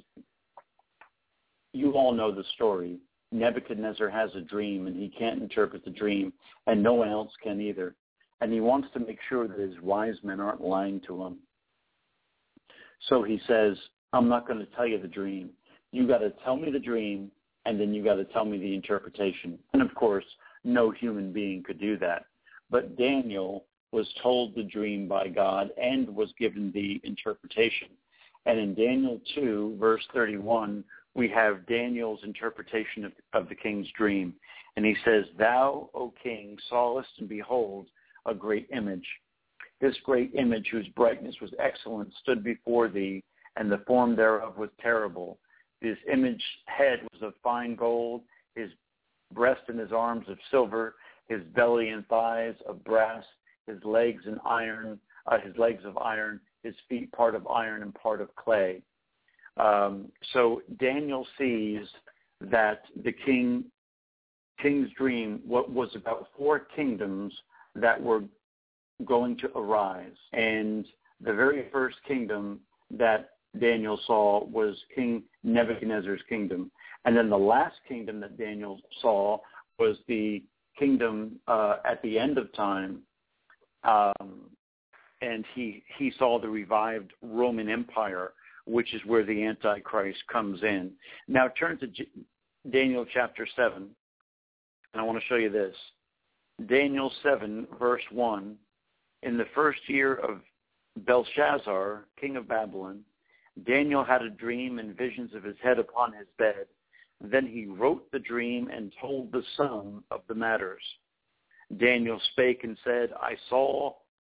Speaker 4: You all know the story. Nebuchadnezzar has a dream, and he can't interpret the dream, and no one else can either. And he wants to make sure that his wise men aren't lying to him. So he says, I'm not going to tell you the dream. You got to tell me the dream, and then you got to tell me the interpretation. And, of course, no human being could do that. But Daniel was told the dream by God and was given the interpretation. And in Daniel two, verse thirty-one, we have Daniel's interpretation of, of the king's dream. And he says, Thou, O king, sawest and behold a great image. This great image, whose brightness was excellent, stood before thee, and the form thereof was terrible. His image head was of fine gold, his breast and his arms of silver, his belly and thighs of brass, his legs and iron, uh, his legs of iron, his feet part of iron and part of clay. Um, so Daniel sees that the king, king's dream what was about four kingdoms that were going to arise. And the very first kingdom that Daniel saw was King Nebuchadnezzar's kingdom. And then the last kingdom that Daniel saw was the kingdom uh, at the end of time. Um, and he, he saw the revived Roman Empire, which is where the Antichrist comes in. Now turn to J- Daniel chapter seven, and I want to show you this. Daniel seven, verse one, in the first year of Belshazzar, king of Babylon, Daniel had a dream and visions of his head upon his bed. Then he wrote the dream and told the sum of the matters. Daniel spake and said, I saw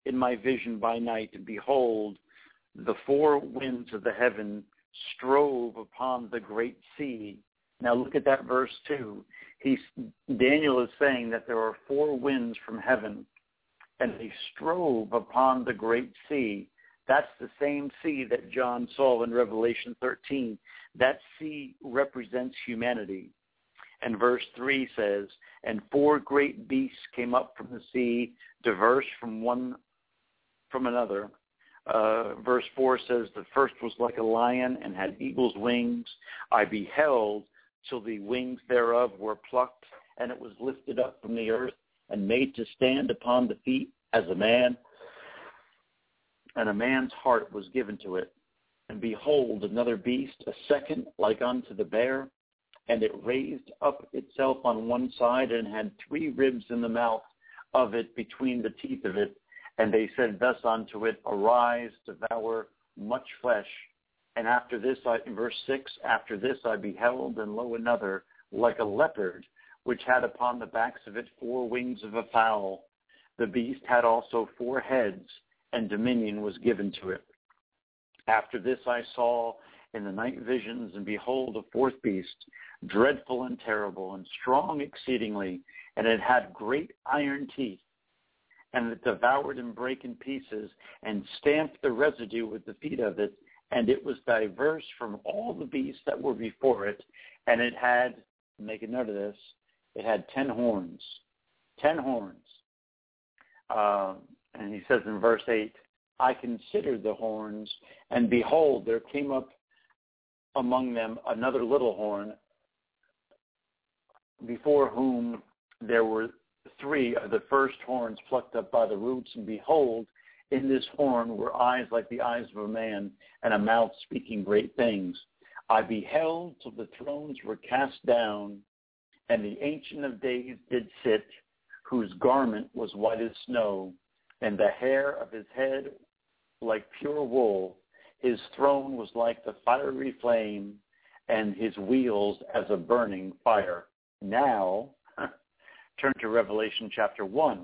Speaker 4: in my vision by night, and behold, the four winds of the heaven strove upon the great sea. Now look at that verse two. He's, Daniel is saying that there are four winds from heaven, and they strove upon the great sea. That's the same sea that John saw in Revelation thirteen. That sea represents humanity. And verse three says, and four great beasts came up from the sea, diverse from one from another. Uh, verse four says, the first was like a lion and had eagle's wings. I beheld till the wings thereof were plucked, and it was lifted up from the earth and made to stand upon the feet as a man. And a man's heart was given to it. And behold, another beast, a second, like unto the bear, and it raised up itself on one side and had three ribs in the mouth of it between the teeth of it. And they said thus unto it, arise, devour much flesh. And after this, I, in verse six, after this I beheld, and lo, another, like a leopard, which had upon the backs of it four wings of a fowl. The beast had also four heads, and dominion was given to it. After this I saw in the night visions, and behold, a fourth beast, dreadful and terrible, and strong exceedingly, and it had great iron teeth, and it devoured and brake in pieces, and stamped the residue with the feet of it, and it was diverse from all the beasts that were before it, and it had, make a note of this, it had ten horns, ten horns. Uh, and he says in verse eight, I considered the horns, and behold, there came up among them another little horn, before whom there were three of the first horns plucked up by the roots, and behold, in this horn were eyes like the eyes of a man, and a mouth speaking great things. I beheld till the thrones were cast down, and the Ancient of Days did sit, whose garment was white as snow, and the hair of his head like pure wool. His throne was like the fiery flame, and his wheels as a burning fire. Now, turn to Revelation chapter one.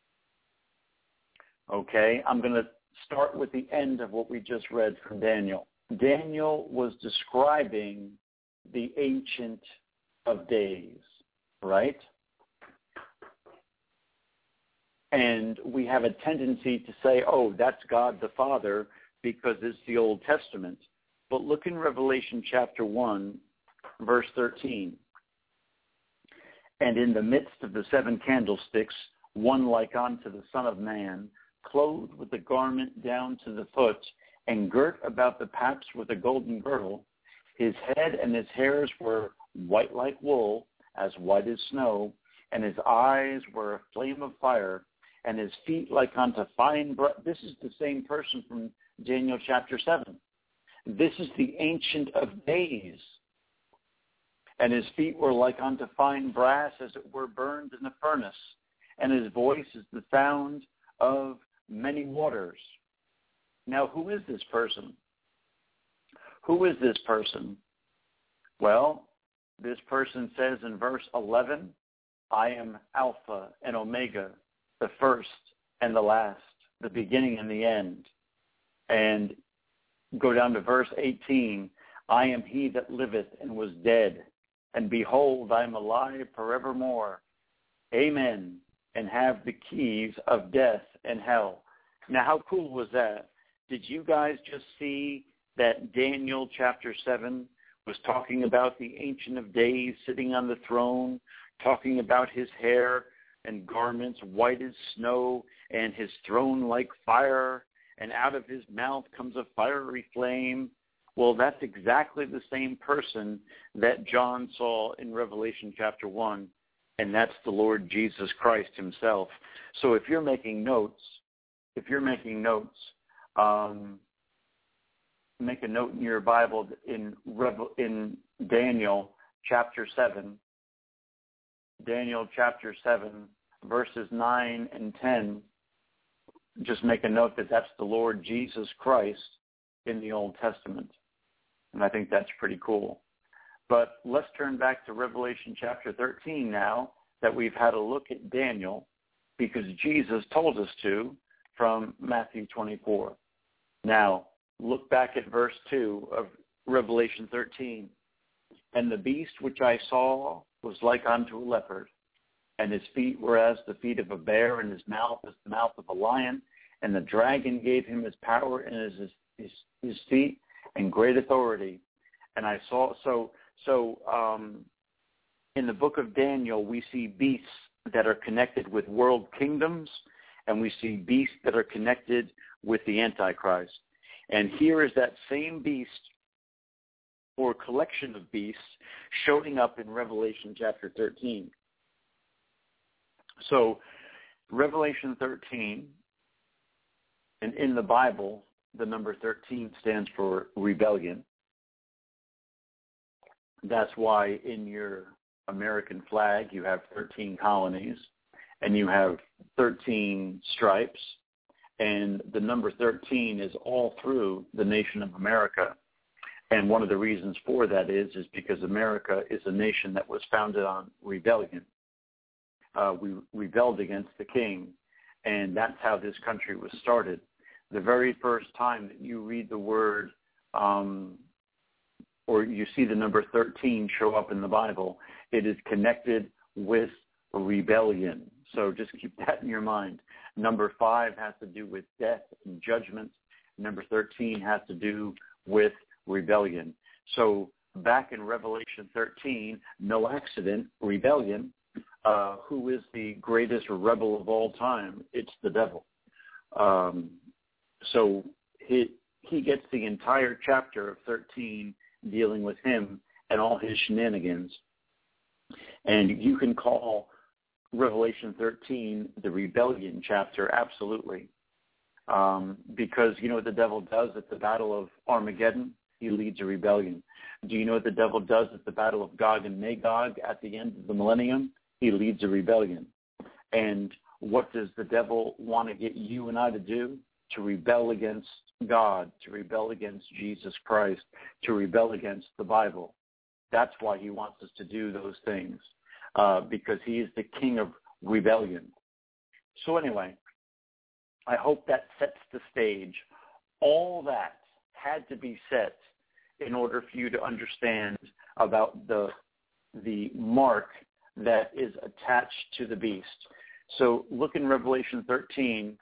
Speaker 4: Okay, I'm going to start with the end of what we just read from Daniel. Daniel was describing the Ancient of Days, right? And we have a tendency to say, oh, that's God the Father because it's the Old Testament. But look in Revelation chapter one, verse thirteen. And in the midst of the seven candlesticks, one like unto the Son of Man, clothed with a garment down to the foot, and girt about the paps with a golden girdle. His head and his hairs were white like wool, as white as snow, and his eyes were a flame of fire, and his feet like unto fine brass. This is the same person from Daniel chapter seven. This is the Ancient of Days. And his feet were like unto fine brass, as it were burned in a furnace. And his voice is the sound of many waters. Now, who is this person? Who is this person? Well, this person says in verse eleven, I am Alpha and Omega, the first and the last, the beginning and the end. And go down to verse eighteen, I am he that liveth and was dead, and behold, I am alive forevermore. Amen. And have the keys of death and hell. Now, how cool was that? Did you guys just see that Daniel chapter seven was talking about the Ancient of Days sitting on the throne, talking about his hair and garments white as snow, and his throne like fire, and out of his mouth comes a fiery flame? Well, that's exactly the same person that John saw in Revelation chapter one, and that's the Lord Jesus Christ himself. So if you're making notes, if you're making notes, um, make a note in your Bible in Revel- in Daniel chapter seven, Daniel chapter seven, verses nine and ten. Just make a note that that's the Lord Jesus Christ in the Old Testament. And I think that's pretty cool. But let's turn back to Revelation chapter thirteen now that we've had a look at Daniel, because Jesus told us to. from Matthew twenty-four. Now, look back at verse two of Revelation thirteen. And the beast which I saw was like unto a leopard, and his feet were as the feet of a bear, and his mouth as the mouth of a lion. And the dragon gave him his power and his his, his feet and great authority. And I saw, so, so um, in the book of Daniel, we see beasts that are connected with world kingdoms, and we see beasts that are connected with the Antichrist. And here is that same beast or collection of beasts showing up in Revelation chapter thirteen. So Revelation thirteen, and in the Bible, the number thirteen stands for rebellion. That's why in your American flag you have thirteen colonies and you have thirteen stripes, and the number thirteen is all through the nation of America. And one of the reasons for that is, is because America is a nation that was founded on rebellion. Uh, we rebelled against the king, and that's how this country was started. The very first time that you read the word um, or you see the number thirteen show up in the Bible, it is connected with rebellion. So just keep that in your mind. Number five has to do with death and judgment. Number thirteen has to do with rebellion. So back in Revelation thirteen, no accident, rebellion. Uh, who is the greatest rebel of all time? It's the devil. Um, so he, he gets the entire chapter of thirteen dealing with him and all his shenanigans. And you can call Revelation thirteen the rebellion chapter, absolutely. Um, because you know what the devil does at the Battle of Armageddon? He leads a rebellion. Do you know what the devil does at the Battle of Gog and Magog at the end of the millennium? He leads a rebellion. And what does the devil want to get you and I to do? To rebel against God, to rebel against Jesus Christ, to rebel against the Bible. That's why he wants us to do those things, uh, because he is the king of rebellion. So anyway, I hope that sets the stage. All that had to be set in order for you to understand about the the mark that is attached to the beast. So look in Revelation thirteen,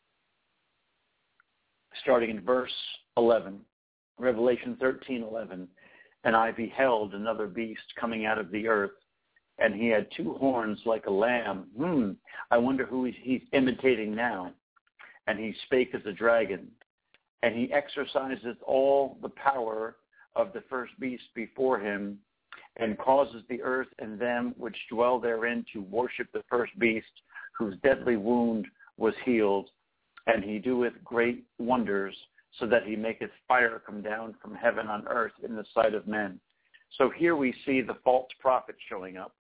Speaker 4: starting in verse eleven. Revelation thirteen eleven. And I beheld another beast coming out of the earth, and he had two horns like a lamb. Hmm, I wonder who he's, he's imitating now. And he spake as a dragon, and he exercises all the power of the first beast before him, and causes the earth and them which dwell therein to worship the first beast, whose deadly wound was healed. And he doeth great wonders, so that he maketh fire come down from heaven on earth in the sight of men. So here we see the false prophet showing up.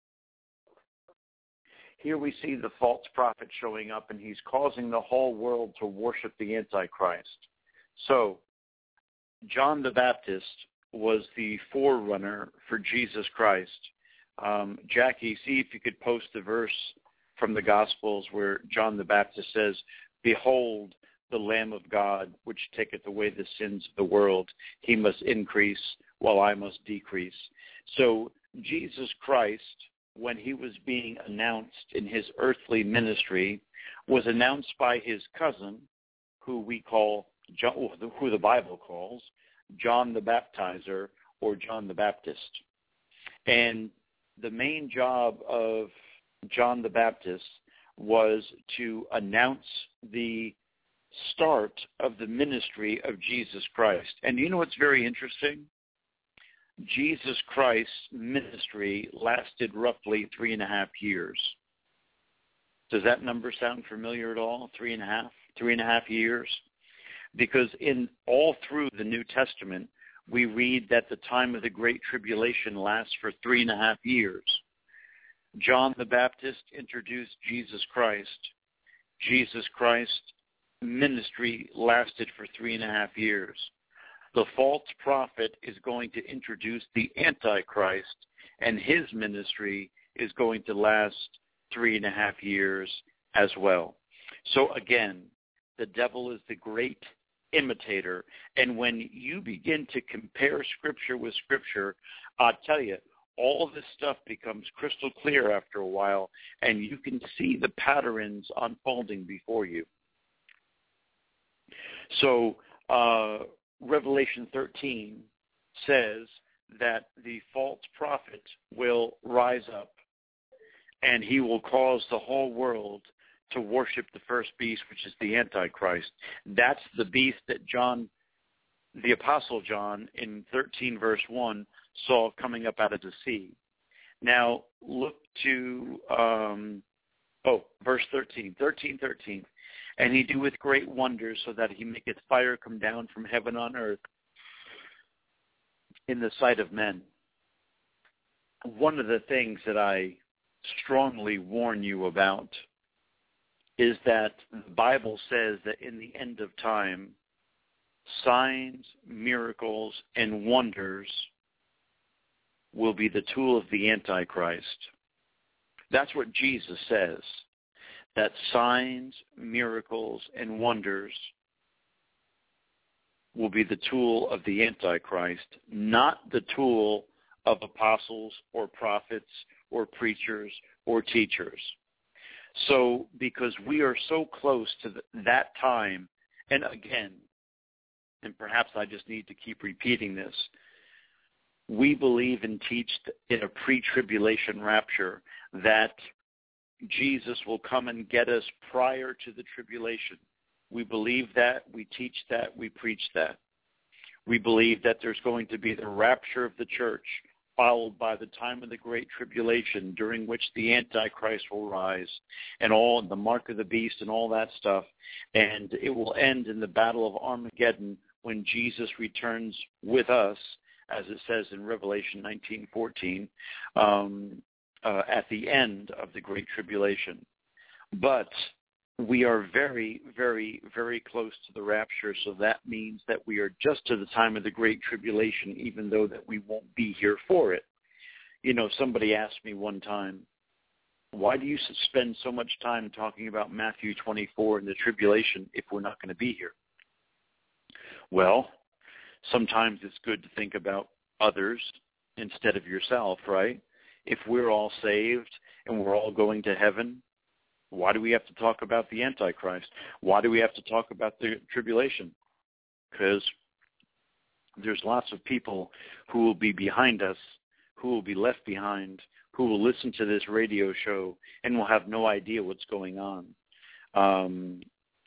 Speaker 4: Here we see the false prophet showing up, and he's causing the whole world to worship the Antichrist. So John the Baptist was the forerunner for Jesus Christ. Um, Jackie, see if you could post the verse from the Gospels where John the Baptist says, "Behold, the Lamb of God, which taketh away the sins of the world. He must increase, while I must decrease." So Jesus Christ, when he was being announced in his earthly ministry, was announced by his cousin, who we call, John, who the Bible calls, John the Baptizer, or John the Baptist. And the main job of John the Baptist was to announce the start of the ministry of Jesus Christ. And you know what's very interesting? Jesus Christ's ministry lasted roughly three and a half years. Does that number sound familiar at all? Three and a half? Three and a half years? Because in all through the New Testament, we read that the time of the Great Tribulation lasts for three and a half years. John the Baptist introduced Jesus Christ. Jesus Christ's ministry lasted for three and a half years. The false prophet is going to introduce the Antichrist, and his ministry is going to last three and a half years as well. So again, The devil is the great imitator. And when you begin to compare Scripture with Scripture, I'll tell you, all this stuff becomes crystal clear after a while, and you can see the patterns unfolding before you. So uh, Revelation thirteen says that the false prophet will rise up, and he will cause the whole world to worship the first beast, which is the Antichrist. That's the beast that John, the Apostle John, in thirteen verse one, saw coming up out of the sea. Now, look to, um, oh, verse thirteen, thirteen, thirteen. And he doeth great wonders, so that he maketh fire come down from heaven on earth in the sight of men. One of the things that I strongly warn you about is that the Bible says that in the end of time, signs, miracles, and wonders will be the tool of the Antichrist. That's what Jesus says, that signs, miracles, and wonders will be the tool of the Antichrist, not the tool of apostles or prophets or preachers or teachers. So because we are so close to the, that time, and again, and perhaps I just need to keep repeating this, we believe and teach in a pre-tribulation rapture that Jesus will come and get us prior to the tribulation. We believe that, we teach that, we preach that. We believe that there's going to be the rapture of the church, followed by the time of the Great Tribulation, during which the Antichrist will rise, and all the mark of the beast and all that stuff. And it will end in the battle of Armageddon when Jesus returns with us, as it says in Revelation nineteen fourteen, um, uh, at the end of the Great Tribulation. But we are very, very, very close to the rapture, so that means that we are just to the time of the Great Tribulation, even though that we won't be here for it. You know, somebody asked me one time, why do you spend so much time talking about Matthew twenty-four and the tribulation if we're not going to be here? Well, sometimes it's good to think about others instead of yourself, right? If we're all saved and we're all going to heaven, why do we have to talk about the Antichrist? Why do we have to talk about the tribulation? Because there's lots of people who will be behind us, who will be left behind, who will listen to this radio show and will have no idea what's going on. Um,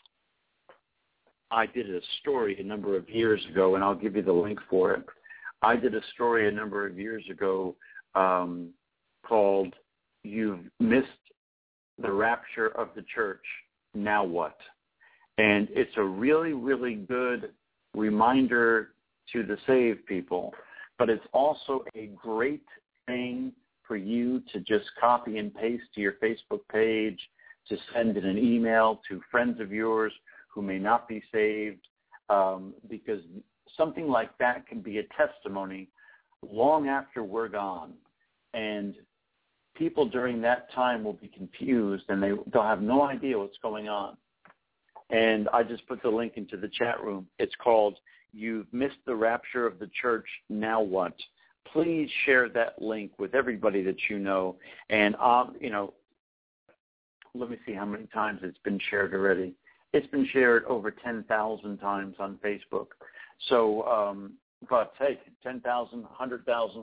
Speaker 4: I did a story a number of years ago, and I'll give you the link for it. I did a story a number of years ago um, called You've Missed the Rapture of the Church, Now What? And it's a really, really good reminder to the saved people, but it's also a great thing for you to just copy and paste to your Facebook page, to send in an email to friends of yours who may not be saved, um, because something like that can be a testimony long after we're gone. And people during that time will be confused, and they, they'll have no idea what's going on. And I just put the link into the chat room. It's called You've Missed the Rapture of the Church, Now What? Please share that link with everybody that you know. And, um, you know, let me see how many times it's been shared already. It's been shared over ten thousand times on Facebook. So, um, but hey, ten thousand, one hundred thousand.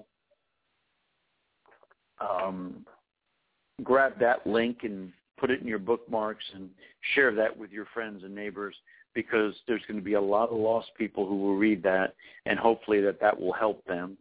Speaker 4: Um, grab that link and put it in your bookmarks and share that with your friends and neighbors, because there's going to be a lot of lost people who will read that, and hopefully that that will help them.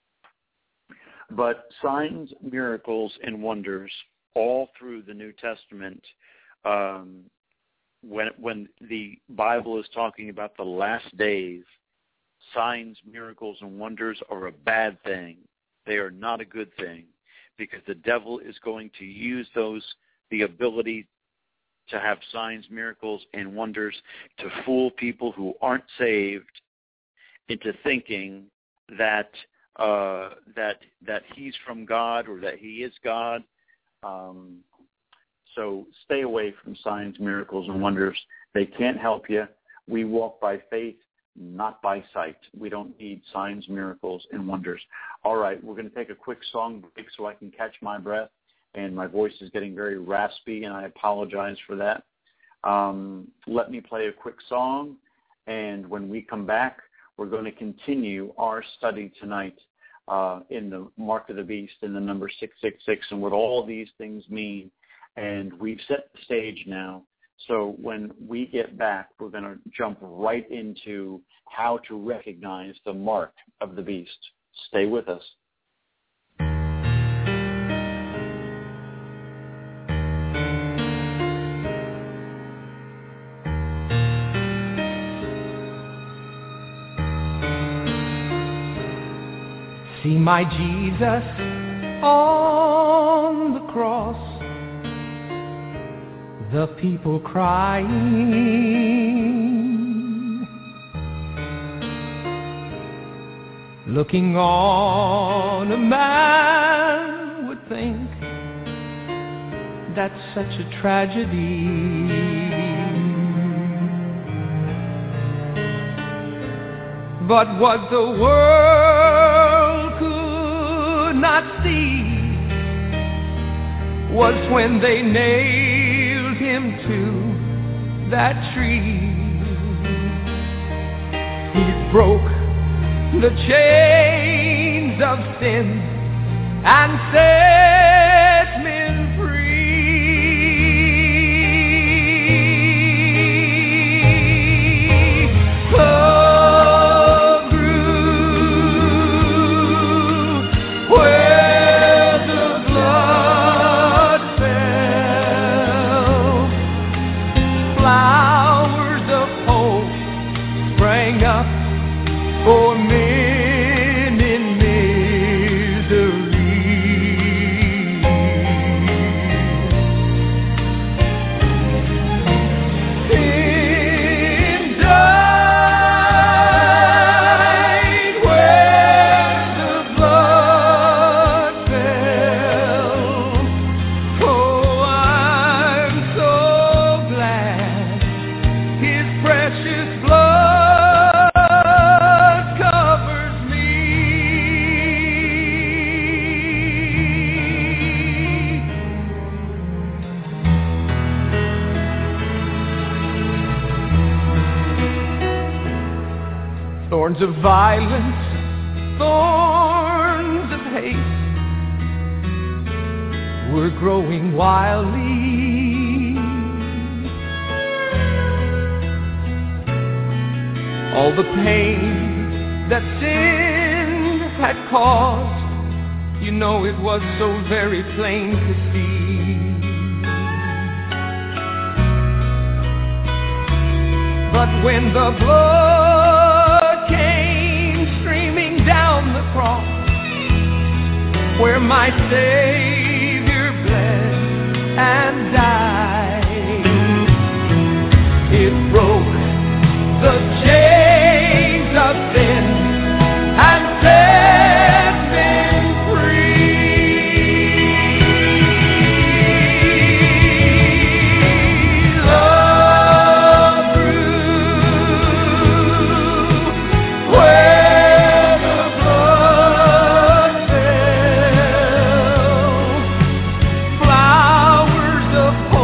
Speaker 4: But signs, miracles, and wonders all through the New Testament, um, when when the Bible is talking about the last days, signs, miracles, and wonders are a bad thing. They are not a good thing, because the devil is going to use those, the ability to have signs, miracles, and wonders to fool people who aren't saved into thinking that uh, that that he's from God or that he is God. Um, So stay away from signs, miracles, and wonders. They can't help you. We walk by faith, not by sight. We don't need signs, miracles, and wonders. All right, we're going to take a quick song break so I can catch my breath, and my voice is getting very raspy, and I apologize for that. Um, let me play a quick song, and when we come back, we're going to continue our study tonight uh, in the Mark of the Beast and the number six six six and what all these things mean. And we've set the stage now. So when we get back, we're going to jump right into how to recognize the mark of the beast. Stay with us.
Speaker 7: See my Jesus on the cross, the people crying, looking on, a man would think that's such a tragedy. But what the world could not see was when they nailed him to that tree. He broke the chains of sin and set men free. Love grew where the blood fell. Flowers of hope sprang up for men in misery. Sin died where the blood fell. Oh, I'm so glad his precious blood covers me. Thorns of violence, thorns of hate were growing wildly. All the pain that sin had caused, you know it was so very plain to see. But when the blood came streaming down the cross, where my Savior bled and died, it broke the chains of sin and set men free. Love grew where the blood fell. Flowers of hope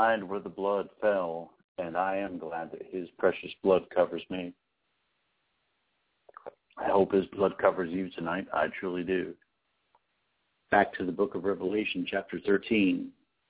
Speaker 4: side where the blood fell, and I am glad that his precious blood covers me. I hope his blood covers you tonight. I truly do. Back to the book of Revelation, chapter thirteen.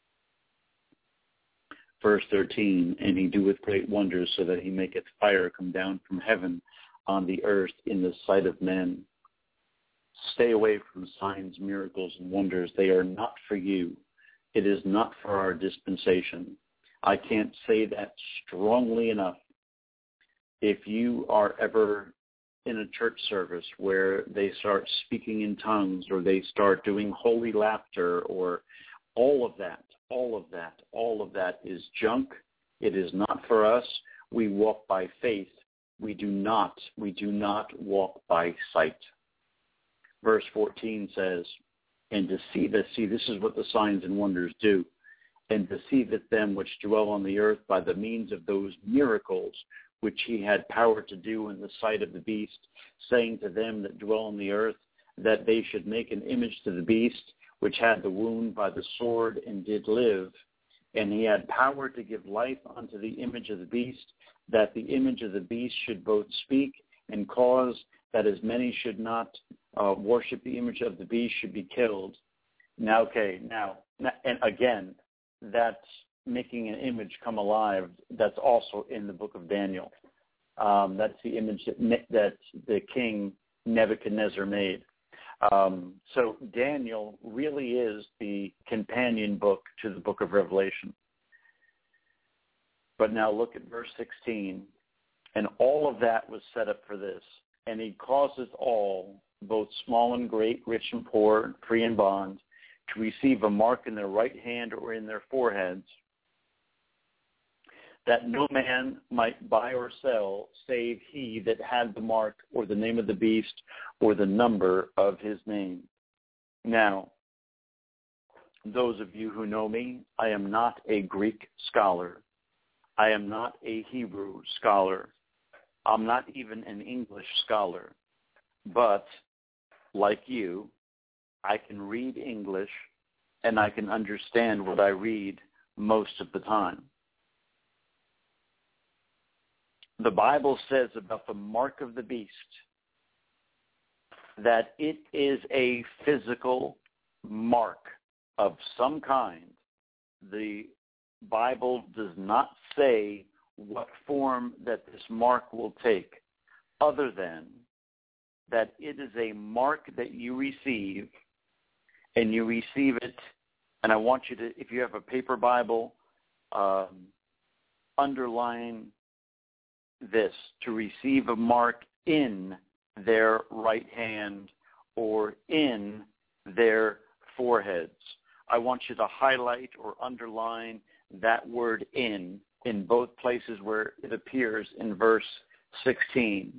Speaker 4: Verse thirteen, and he doeth great wonders, so that he maketh fire come down from heaven on the earth in the sight of men. Stay away from signs, miracles, and wonders. They are not for you. It is not for our dispensation. I can't say that strongly enough. If you are ever in a church service where they start speaking in tongues, or they start doing holy laughter, or all of that, all of that, all of that is junk. It is not for us. We walk by faith. We do not, we do not walk by sight. Verse fourteen says, and deceiveth, see, this is what the signs and wonders do, and deceiveth them which dwell on the earth by the means of those miracles which he had power to do in the sight of the beast, saying to them that dwell on the earth, that they should make an image to the beast, which had the wound by the sword and did live. And he had power to give life unto the image of the beast, that the image of the beast should both speak and cause that as many should not uh, worship the image of the beast should be killed. Now, okay, now, and again, that's making an image come alive. That's also in the book of Daniel. Um, that's the image that, that the king Nebuchadnezzar made. Um, so Daniel really is the companion book to the book of Revelation. But now look at verse sixteen. And all of that was set up for this. And he causes all, both small and great, rich and poor, free and bond, to receive a mark in their right hand or in their foreheads, that no man might buy or sell, save he that had the mark or the name of the beast or the number of his name. Now, those of you who know me, I am not a Greek scholar. I am not a Hebrew scholar. I'm not even an English scholar. But, like you, I can read English and I can understand what I read most of the time. The Bible says about the mark of the beast that it is a physical mark of some kind. The Bible does not say what form that this mark will take, other than that it is a mark that you receive, and you receive it, and I want you to, if you have a paper Bible, um, underline this, to receive a mark in their right hand or in their foreheads. I want you to highlight or underline that word in, in both places where it appears in verse sixteen.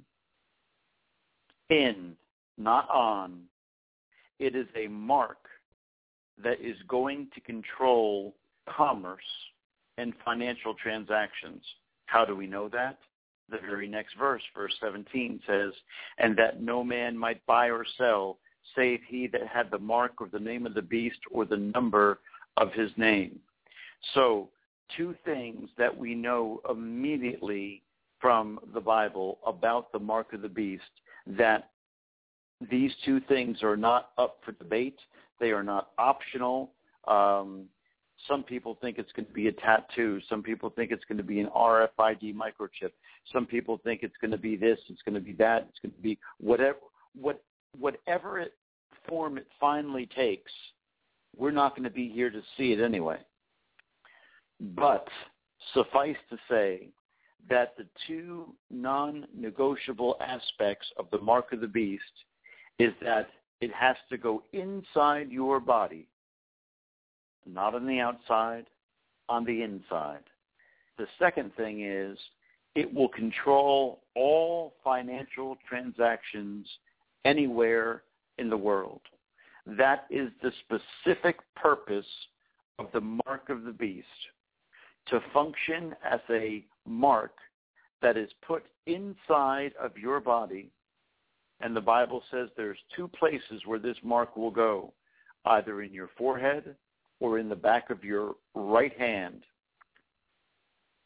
Speaker 4: In, not on. It is a mark that is going to control commerce and financial transactions. How do we know that? The very next verse, verse seventeen, says, and that no man might buy or sell, save he that had the mark or the name of the beast or the number of his name. So, two things that we know immediately from the Bible about the mark of the beast, that these two things are not up for debate. They are not optional. Um, some people think it's going to be a tattoo. Some people think it's going to be an R F I D microchip. Some people think it's going to be this. It's going to be that. It's going to be whatever, what, whatever it, form it finally takes. We're not going to be here to see it anyway. But suffice to say that the two non-negotiable aspects of the mark of the beast is that it has to go inside your body, not on the outside, on the inside. The second thing is it will control all financial transactions anywhere in the world. That is the specific purpose of the mark of the beast, to function as a mark that is put inside of your body. And the Bible says there's two places where this mark will go, either in your forehead or in the back of your right hand.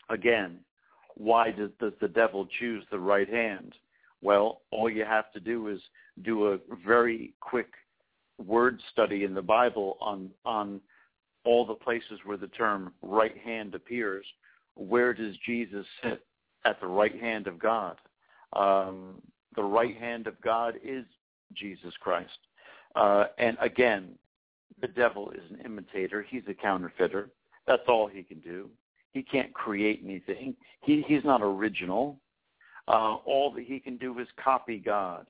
Speaker 4: Again, why does, does the devil choose the right hand? Well, all you have to do is do a very quick word study in the Bible on on all the places where the term right hand appears. Where does Jesus sit at the right hand of God? Um, the right hand of God is Jesus Christ. Uh, and again, the devil is an imitator. He's a counterfeiter. That's all he can do. He can't create anything. He, he's not original. Uh, all that he can do is copy God.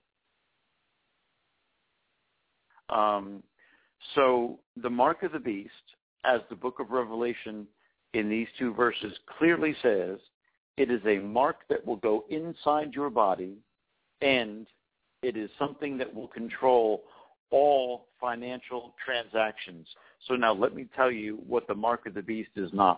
Speaker 4: Um, so the mark of the beast, as the book of Revelation in these two verses clearly says, it is a mark that will go inside your body, and it is something that will control all financial transactions. So now let me tell you what the mark of the beast is not.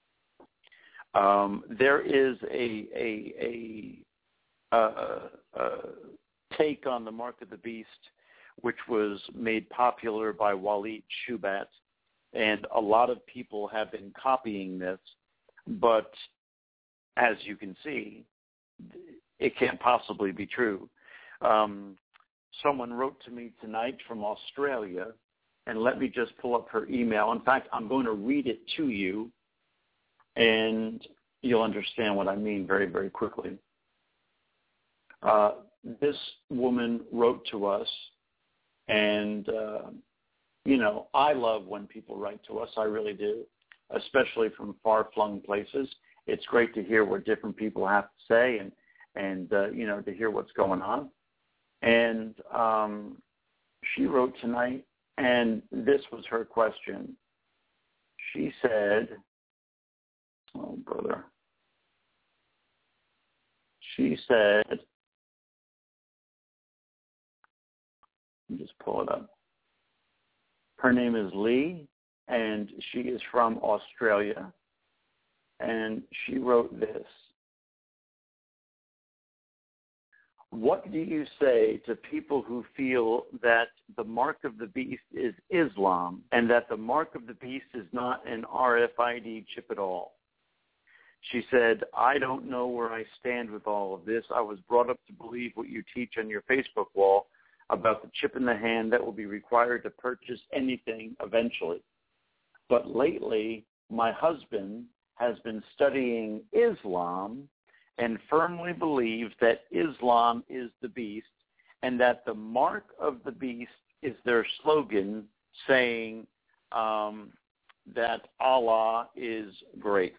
Speaker 4: Um, there is a, a, a, a, a take on the mark of the beast which was made popular by Walid Shoebat, and a lot of people have been copying this, but as you can see, it can't possibly be true. Um, someone wrote to me tonight from Australia, and let me just pull up her email. In fact, I'm going to read it to you, and you'll understand what I mean very, very quickly. Uh, this woman wrote to us, and, uh, you know, I love when people write to us. I really do, especially from far-flung places. It's great to hear what different people have to say and, and uh, you know, to hear what's going on. And um, she wrote tonight, and this was her question. She said, oh, brother. She said, let me just pull it up. Her name is Lee, and she is from Australia. And she wrote this. What do you say to people who feel that the mark of the beast is Islam and that the mark of the beast is not an R F I D chip at all? She said, I don't know where I stand with all of this. I was brought up to believe what you teach on your Facebook wall about the chip in the hand that will be required to purchase anything eventually. But lately, my husband has been studying Islam and firmly believes that Islam is the beast and that the mark of the beast is their slogan saying um, that Allah is great.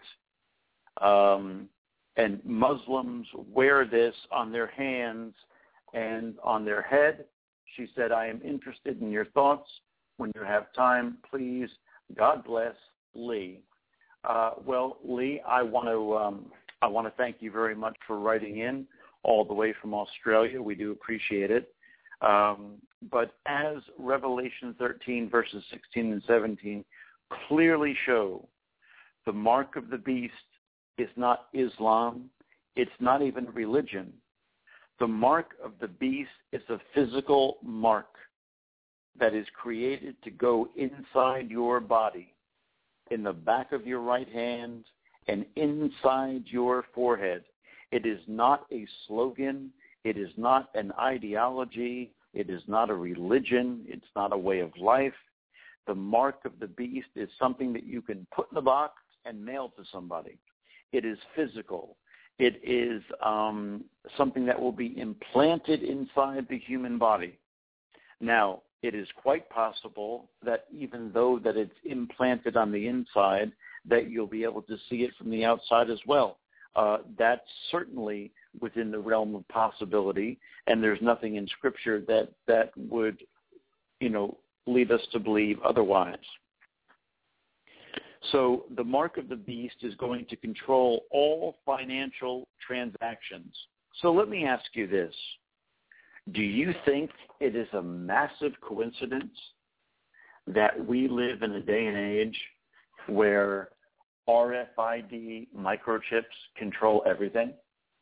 Speaker 4: Um, and Muslims wear this on their hands and on their head. She said, I am interested in your thoughts. When you have time, please. God bless, Lee. Uh, well, Lee, I want to um, I want to thank you very much for writing in all the way from Australia. We do appreciate it. Um, but as Revelation thirteen, verses sixteen and seventeen clearly show, the mark of the beast is not Islam. It's not even religion. The mark of the beast is a physical mark that is created to go inside your body, in the back of your right hand, and inside your forehead. It is not a slogan. It is not an ideology. It is not a religion. It's not a way of life. The mark of the beast is something that you can put in a box and mail to somebody. It is physical. It is um, something that will be implanted inside the human body. Now, it is quite possible that even though that it's implanted on the inside, that you'll be able to see it from the outside as well. Uh, that's certainly within the realm of possibility, and there's nothing in Scripture that, that would, you know, lead us to believe otherwise. So the mark of the beast is going to control all financial transactions. So let me ask you this. Do you think it is a massive coincidence that we live in a day and age where R F I D microchips control everything?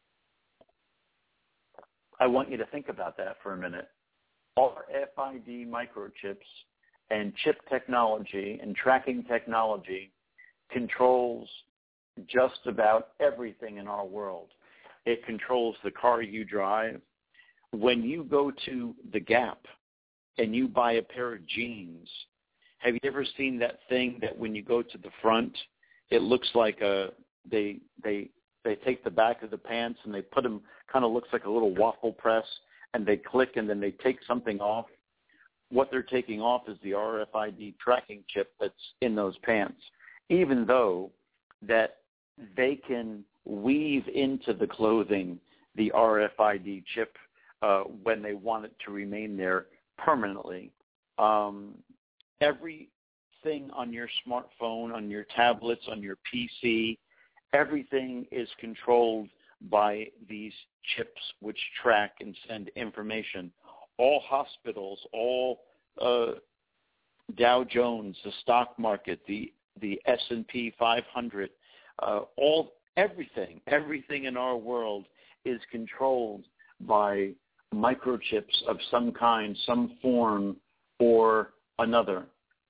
Speaker 4: I want you to think about that for a minute. R F I D microchips and chip technology and tracking technology controls just about everything in our world. It controls the car you drive. When you go to the Gap and you buy a pair of jeans, have you ever seen that thing that when you go to the front, it looks like a they they they take the back of the pants and they put them, kind of looks like a little waffle press, and they click and then they take something off. What they're taking off is the R F I D tracking chip that's in those pants, even though that they can weave into the clothing the R F I D chip uh, when they want it to remain there permanently. Um, everything on your smartphone, on your tablets, on your P C, everything is controlled by these chips which track and send information. All hospitals, all uh, Dow Jones, the stock market, the the S and P five hundred, uh, all everything, everything in our world is controlled by microchips of some kind, some form or another.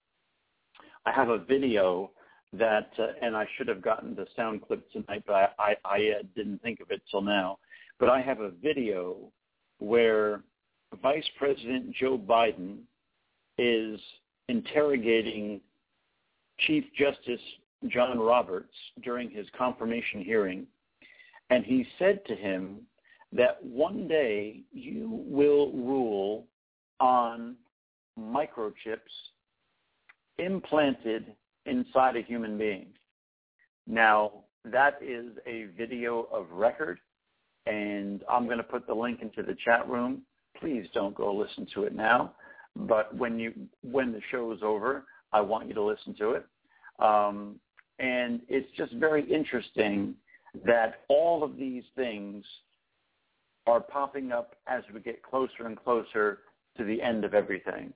Speaker 4: I have a video that, uh, and I should have gotten the sound clip tonight, but I, I, I uh, didn't think of it till now. But I have a video where Vice President Joe Biden is interrogating Chief Justice John Roberts during his confirmation hearing, and he said to him that one day you will rule on microchips implanted inside a human being. Now, that is a video of record, and I'm going to put the link into the chat room. Please don't go listen to it now, but when you when the show is over, I want you to listen to it. Um, and it's just very interesting that all of these things are popping up as we get closer and closer to the end of everything.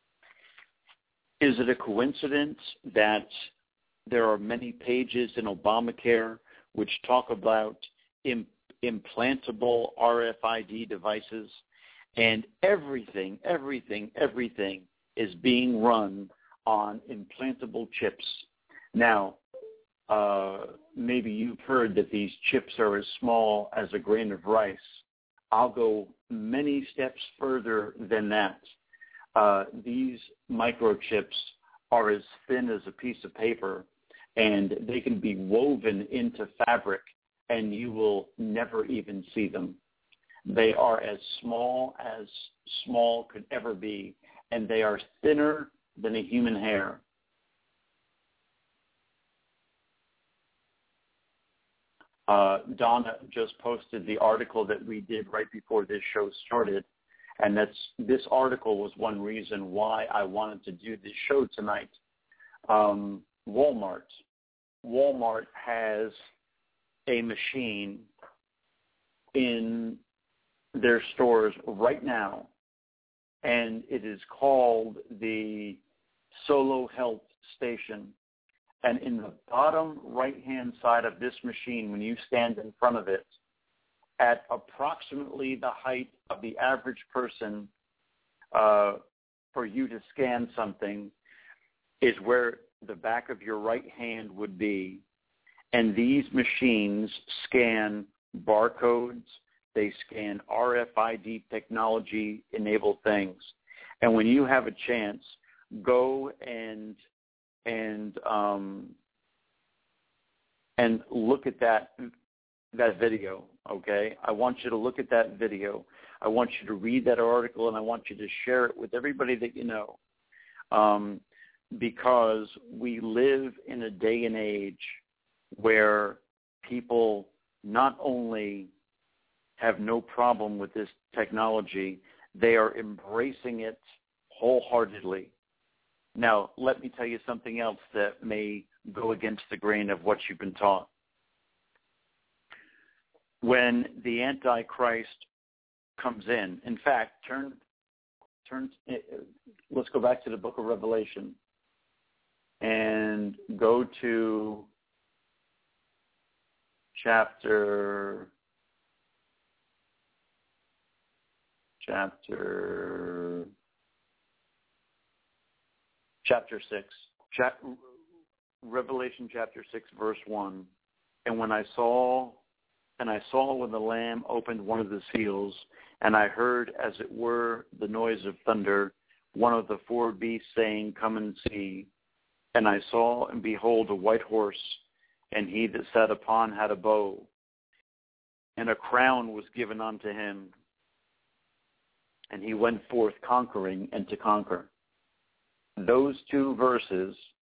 Speaker 4: Is it a coincidence that there are many pages in Obamacare which talk about im- implantable R F I D devices? And everything, everything, everything is being run on implantable chips. Now, uh, maybe you've heard that these chips are as small as a grain of rice. I'll go many steps further than that. Uh, these microchips are as thin as a piece of paper, and they can be woven into fabric, and you will never even see them. They are as small as small could ever be, and they are thinner than a human hair. Uh, Donna just posted the article that we did right before this show started, and that's this article was one reason why I wanted to do this show tonight. Um, Walmart. Walmart has a machine in their stores right now, and it is called the Solo Health Station. And in the bottom right-hand side of this machine, when you stand in front of it, at approximately the height of the average person, uh, for you to scan something, is where the back of your right hand would be. And these machines scan barcodes. They scan R F I D technology-enabled things. And when you have a chance, go and and um, and look at that that video. Okay, I want you to look at that video. I want you to read that article, and I want you to share it with everybody that you know, um, because we live in a day and age where people not only have no problem with this technology, they are embracing it wholeheartedly. Now, let me tell you something else that may go against the grain of what you've been taught. When the Antichrist comes in, in fact, turn, turn. let's go back to the book of Revelation and go to chapter Chapter chapter six, Chap, Revelation chapter six, verse one. And when I saw, and I saw when the Lamb opened one of the seals, and I heard, as it were, the noise of thunder, one of the four beasts saying, "Come and see." And I saw, and behold, a white horse, and he that sat upon had a bow, and a crown was given unto him. And he went forth conquering and to conquer. Those two verses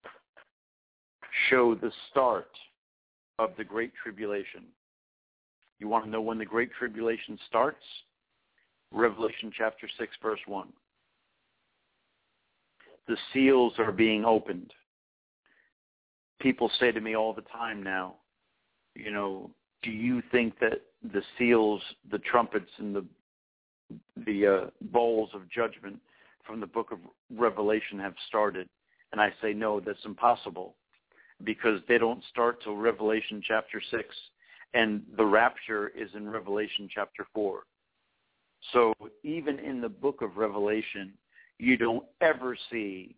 Speaker 4: show the start of the Great Tribulation. You want to know when the Great Tribulation starts? Revelation chapter six, verse one. The seals are being opened. People say to me all the time now, you know, do you think that the seals, the trumpets, and the the uh, bowls of judgment from the book of Revelation have started? And I say, no, that's impossible, because they don't start till Revelation chapter six, and the rapture is in Revelation chapter four. So even in the book of Revelation, you don't ever see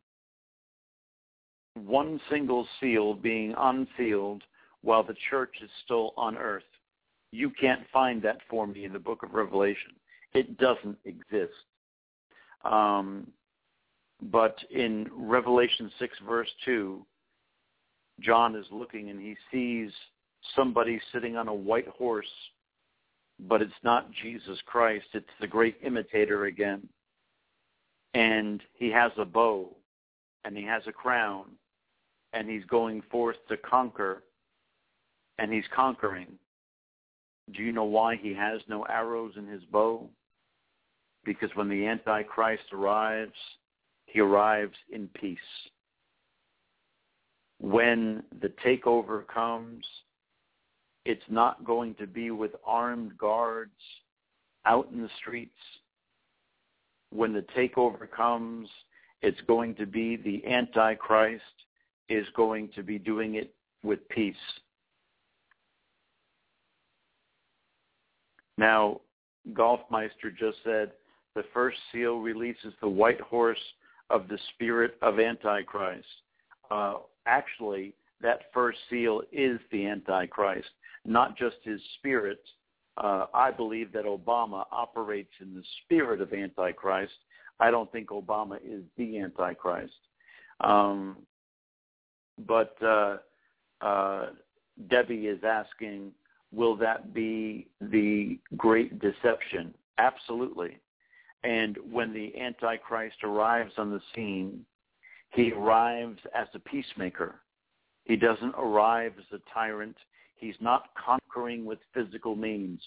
Speaker 4: one single seal being unsealed while the church is still on earth. You can't find that for me in the book of Revelation. It doesn't exist. Um, but in Revelation six, verse two, John is looking and he sees somebody sitting on a white horse, but it's not Jesus Christ. It's the great imitator again. And he has a bow, and he has a crown, and he's going forth to conquer, and he's conquering. Do you know why he has no arrows in his bow? Because when the Antichrist arrives, he arrives in peace. When the takeover comes, it's not going to be with armed guards out in the streets. When the takeover comes, it's going to be the Antichrist is going to be doing it with peace. Now, Golfmeister just said the first seal releases the white horse of the spirit of Antichrist. Uh, actually, that first seal is the Antichrist, not just his spirit. Uh, I believe that Obama operates in the spirit of Antichrist. I don't think Obama is the Antichrist. Um, but uh, uh, Debbie is asking, will that be the great deception? Absolutely. And when the Antichrist arrives on the scene, he arrives as a peacemaker. He doesn't arrive as a tyrant. He's not conquering with physical means.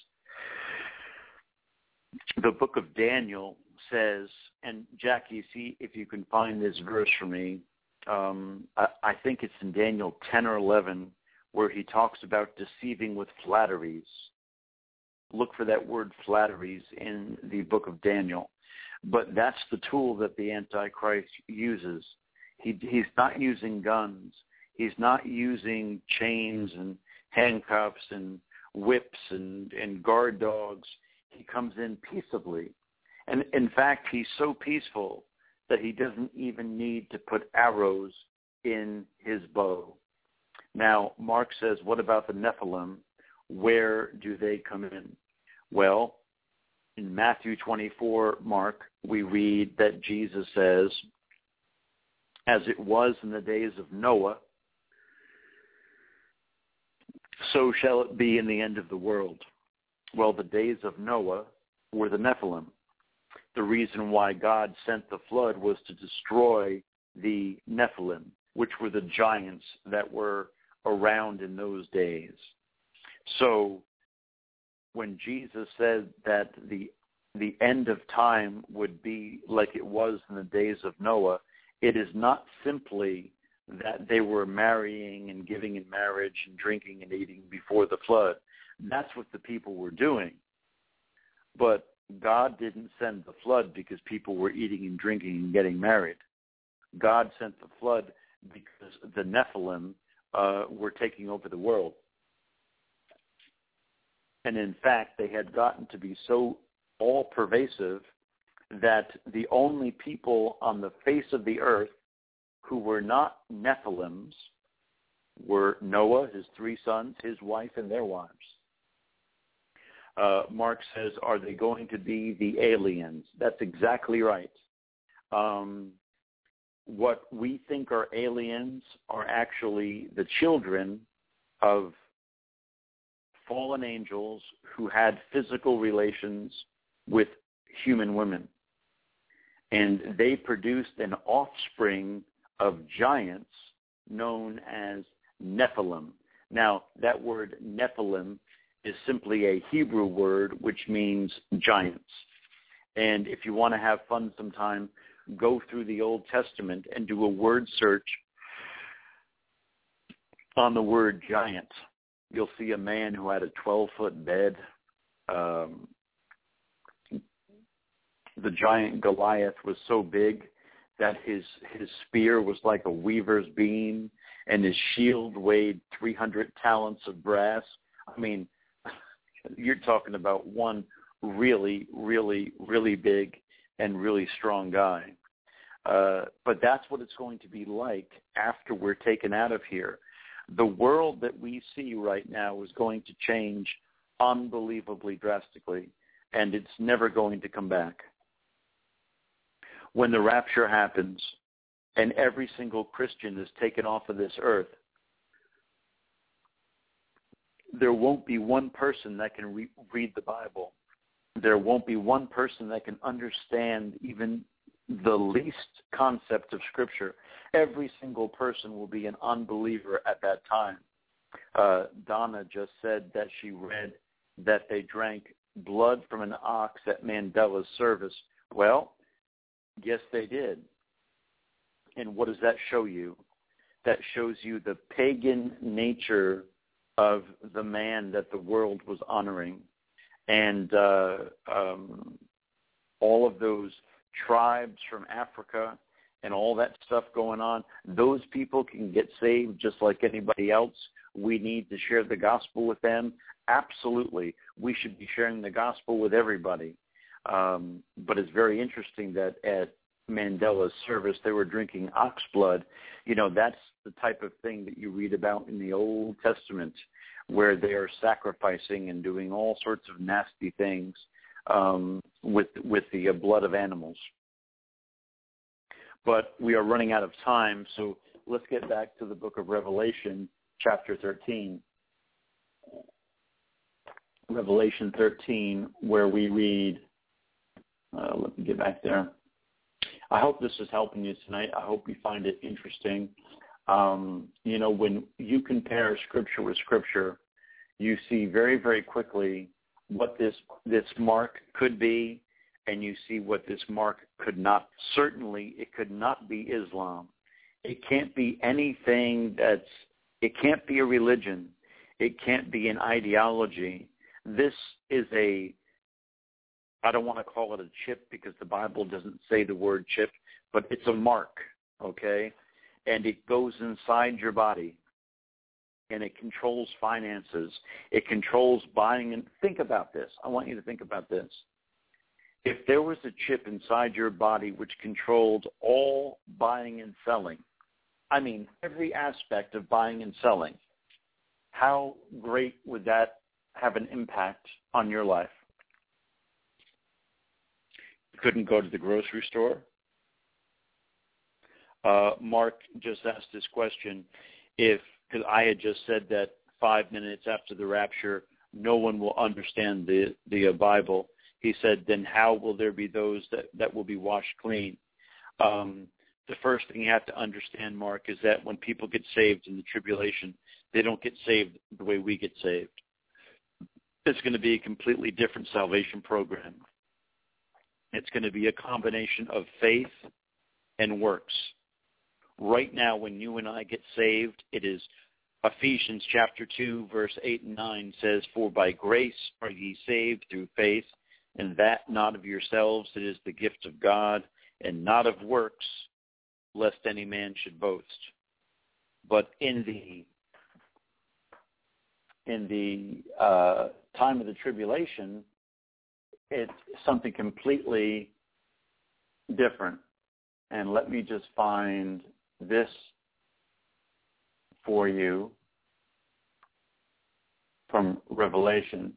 Speaker 4: The book of Daniel says, and Jackie, see if you can find this verse for me. Um, I, I think it's in Daniel ten or eleven, where he talks about deceiving with flatteries. Look for that word flatteries in the book of Daniel. But that's the tool that the Antichrist uses. He, he's not using guns. He's not using chains and handcuffs and whips and, and guard dogs. He comes in peaceably. And in fact, he's so peaceful that he doesn't even need to put arrows in his bow. Now, Mark says, what about the Nephilim? Where do they come in? Well, in Matthew twenty-four, Mark, we read that Jesus says, as it was in the days of Noah, so shall it be in the end of the world. Well, the days of Noah were the Nephilim. The reason why God sent the flood was to destroy the Nephilim, which were the giants that were around in those days. So when Jesus said that the the end of time would be like it was in the days of Noah, it is not simply that they were marrying and giving in marriage and drinking and eating before the flood. That's what the people were doing. But God didn't send the flood because people were eating and drinking and getting married. God sent the flood because the Nephilim uh, were taking over the world. And in fact, they had gotten to be so all-pervasive that the only people on the face of the earth who were not Nephilims were Noah, his three sons, his wife, and their wives. Uh, Mark says, are they going to be the aliens? That's exactly right. Um, what we think are aliens are actually the children of fallen angels who had physical relations with human women. And they produced an offspring of giants known as Nephilim. Now, that word Nephilim is simply a Hebrew word which means giants. And if you want to have fun sometime, go through the Old Testament and do a word search on the word giant. You'll see a man who had a twelve-foot bed. Um, the giant Goliath was so big that his his spear was like a weaver's beam, and his shield weighed three hundred talents of brass. I mean, you're talking about one really, really, really big and really strong guy. Uh, but that's what it's going to be like after we're taken out of here. The world that we see right now is going to change unbelievably drastically, and it's never going to come back. When the rapture happens and every single Christian is taken off of this earth, there won't be one person that can re- read the Bible. There won't be one person that can understand even the least concept of Scripture. Every single person will be an unbeliever at that time. Uh, Donna just said that she read that they drank blood from an ox at Mandela's service. Well, yes, they did. And what does that show you? That shows you the pagan nature of the man that the world was honoring. And uh, um, all of those tribes from Africa and all that stuff going on, those people can get saved just like anybody else. We need to share the gospel with them. Absolutely. We should be sharing the gospel with everybody. Um, but it's very interesting that at Mandela's service they were drinking ox blood. You know, that's the type of thing that you read about in the Old Testament, where they are sacrificing and doing all sorts of nasty things um, with with the uh, blood of animals. But we are running out of time, so let's get back to the book of Revelation, chapter thirteen. Revelation thirteen, where we read, uh, let me get back there. I hope this is helping you tonight. I hope you find it interesting. Um, you know, when you compare Scripture with Scripture, you see very, very quickly what this this mark could be, and you see what this mark could not. Certainly, it could not be Islam. It can't be anything that's, it can't be a religion. It can't be an ideology. This is a, I don't want to call it a chip because the Bible doesn't say the word chip, but it's a mark, okay? And it goes inside your body, and it controls finances. It controls buying. And think about this. I want you to think about this. If there was a chip inside your body which controlled all buying and selling, I mean every aspect of buying and selling, how great would that have an impact on your life? You couldn't go to the grocery store. Uh, Mark just asked this question, if, because I had just said that five minutes after the rapture, no one will understand the, the uh, Bible. He said, then how will there be those that, that will be washed clean? Um, the first thing you have to understand, Mark, is that when people get saved in the tribulation, they don't get saved the way we get saved. It's going to be a completely different salvation program. It's going to be a combination of faith and works. Right now, when you and I get saved, it is Ephesians chapter two, verse eight and nine says, for by grace are ye saved through faith, and that not of yourselves, it is the gift of God, and not of works, lest any man should boast. But in the in the uh, time of the tribulation, it's something completely different. And let me just find this for you from Revelation.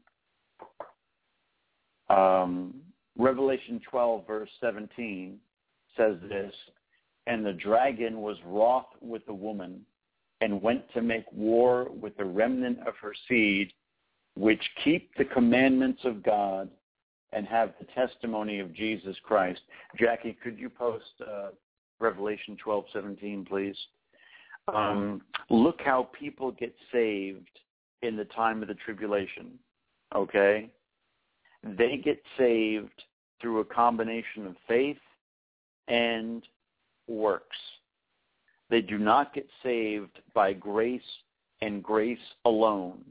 Speaker 4: Um, Revelation twelve, verse seventeen says this, "And the dragon was wroth with the woman, and went to make war with the remnant of her seed, which keep the commandments of God and have the testimony of Jesus Christ." Jackie, could you post uh, Revelation twelve seventeen, please? Um, look how people get saved in the time of the tribulation, okay? They get saved through a combination of faith and works. They do not get saved by grace and grace alone.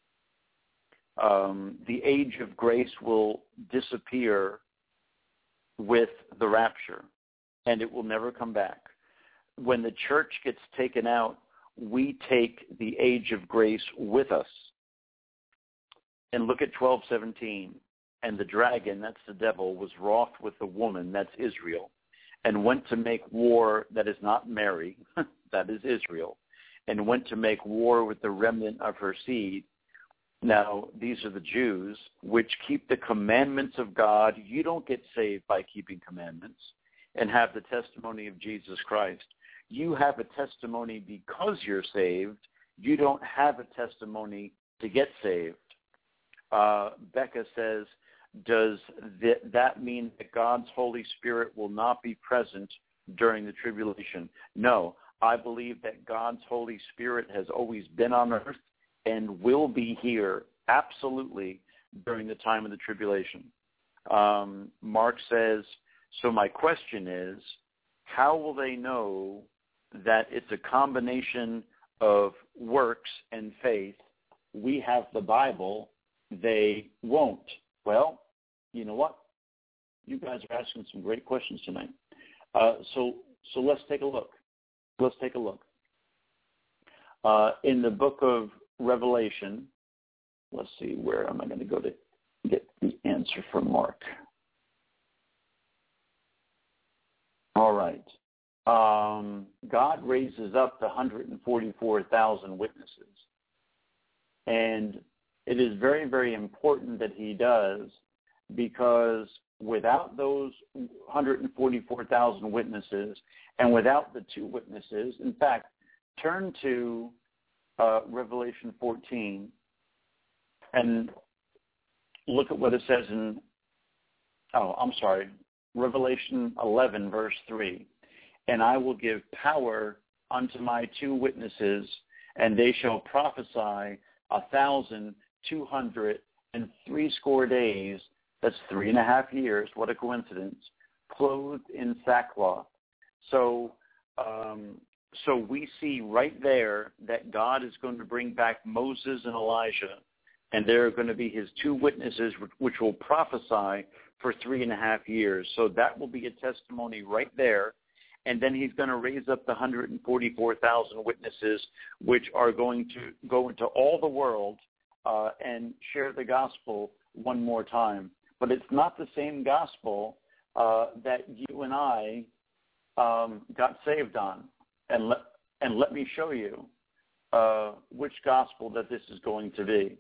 Speaker 4: Um, the age of grace will disappear with the rapture, and it will never come back. When the church gets taken out, we take the age of grace with us. And look at twelve seventeen. "And the dragon," that's the devil, "was wroth with the woman," that's Israel, "and went to make war," that is not Mary, that is Israel, "and went to make war with the remnant of her seed." Now, these are the Jews, "which keep the commandments of God." You don't get saved by keeping commandments, "and have the testimony of Jesus Christ." You have a testimony because you're saved. You don't have a testimony to get saved. Uh, Becca says, does th- that mean that God's Holy Spirit will not be present during the tribulation? No, I believe that God's Holy Spirit has always been on earth and will be here absolutely during the time of the tribulation. Um, Mark says, "So my question is, how will they know that it's a combination of works and faith? We have the Bible, they won't." Well, you know what? You guys are asking some great questions tonight. Uh, so, so let's take a look. Let's take a look. Uh, in the book of Revelation, let's see, where am I going to go to get the answer from Mark? All right. Um, God raises up the one hundred forty-four thousand witnesses. And it is very, very important that he does, because without those one hundred forty-four thousand witnesses and without the two witnesses, in fact, turn to uh, Revelation fourteen and look at what it says in, oh, I'm sorry, Revelation eleven, verse three. "And I will give power unto my two witnesses, and they shall prophesy a thousand two hundred and threescore days." That's three and a half years. What a coincidence. "Clothed in sackcloth." So, um, so we see right there that God is going to bring back Moses and Elijah, and they're going to be his two witnesses, which will prophesy for three and a half years. So that will be a testimony right there. And then he's going to raise up the one hundred forty-four thousand witnesses, which are going to go into all the world uh, and share the gospel one more time. But it's not the same gospel uh, that you and I um, got saved on. And let, and let me show you uh, which gospel that this is going to be.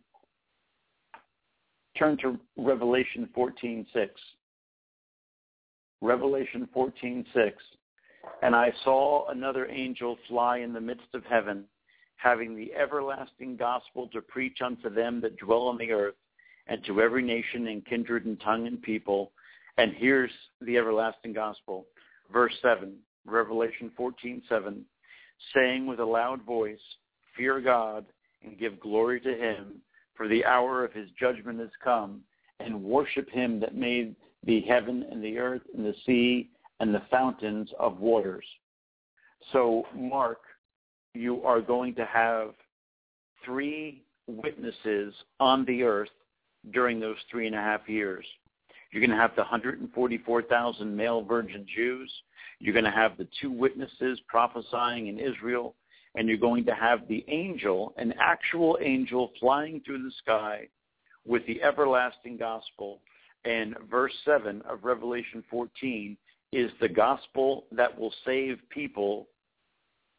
Speaker 4: Turn to Revelation fourteen six. Revelation fourteen six. "And I saw another angel fly in the midst of heaven, having the everlasting gospel to preach unto them that dwell on the earth, and to every nation and kindred and tongue and people." And here's the everlasting gospel. Verse seven, Revelation fourteen seven, "Saying with a loud voice, Fear God, and give glory to him, for the hour of his judgment is come, and worship him that made the heaven and the earth and the sea and the fountains of waters." So, Mark, you are going to have three witnesses on the earth during those three and a half years. You're going to have the one hundred forty-four thousand male virgin Jews. You're going to have the two witnesses prophesying in Israel. And you're going to have the angel, an actual angel flying through the sky with the everlasting gospel. And verse seven of Revelation fourteen is the gospel that will save people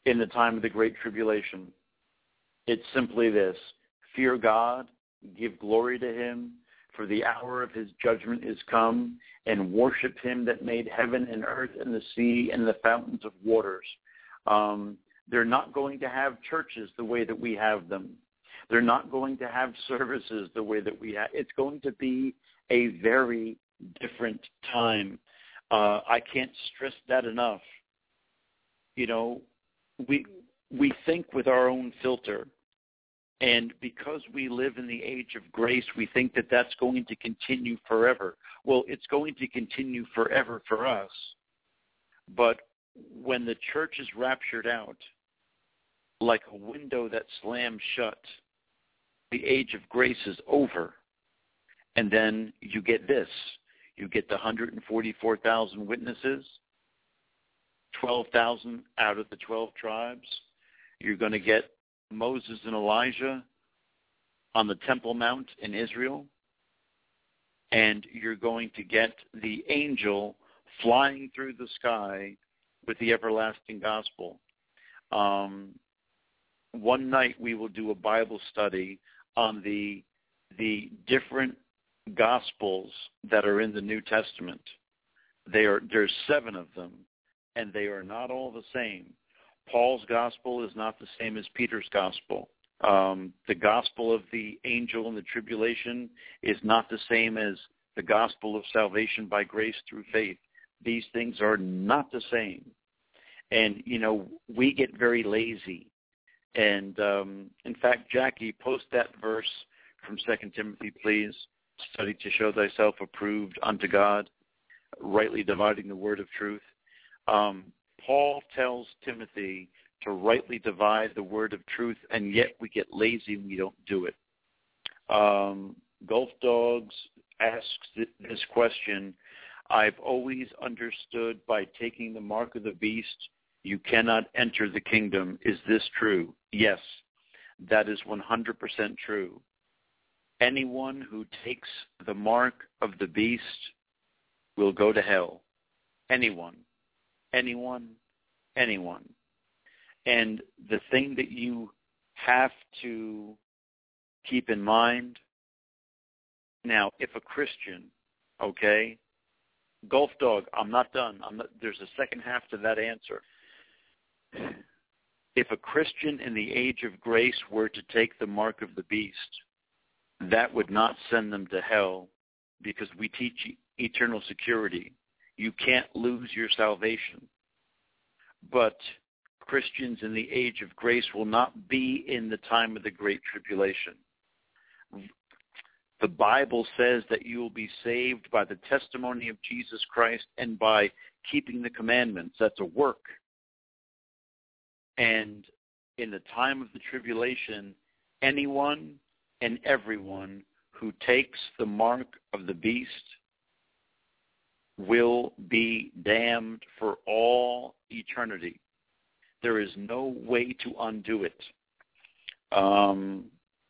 Speaker 4: in the time of the Great Tribulation. It's simply this: fear God, give glory to him, for the hour of his judgment is come, and worship him that made heaven and earth and the sea and the fountains of waters. Um, they're not going to have churches the way that we have them. They're not going to have services the way that we have. It's going to be a very different time. Uh, I can't stress that enough. You know, we we think with our own filter. And because we live in the age of grace, we think that that's going to continue forever. Well, it's going to continue forever for us. But when the church is raptured out, like a window that slams shut, the age of grace is over. And then you get this. You get the one hundred forty-four thousand witnesses, twelve thousand out of the twelve tribes. You're going to get Moses and Elijah on the Temple Mount in Israel, and you're going to get the angel flying through the sky with the everlasting gospel. Um, one night we will do a Bible study on the the different gospels that are in the New Testament. They are there's seven of them, and they are not all the same. Paul's gospel is not the same as Peter's gospel. Um, the gospel of the angel in the tribulation is not the same as the gospel of salvation by grace through faith. These things are not the same. And, you know, we get very lazy. And, um, in fact, Jackie, post that verse from Second Timothy, please. Study to show thyself approved unto God, rightly dividing the word of truth. Um, Paul tells Timothy to rightly divide the word of truth, and yet we get lazy and we don't do it. Um, Gulf Dogs asks th- this question. I've always understood by taking the mark of the beast, you cannot enter the kingdom. Is this true? Yes, that is one hundred percent true. Anyone who takes the mark of the beast will go to hell. Anyone. Anyone, anyone. And the thing that you have to keep in mind, now, if a Christian, okay, Gulf Dog, I'm not done. I'm not, there's a second half to that answer. If a Christian in the age of grace were to take the mark of the beast, that would not send them to hell, because we teach eternal security. You can't lose your salvation. But Christians in the age of grace will not be in the time of the Great Tribulation. The Bible says that you will be saved by the testimony of Jesus Christ and by keeping the commandments. That's a work. And in the time of the tribulation, anyone and everyone who takes the mark of the beast will be damned for all eternity. There is no way to undo it. Um,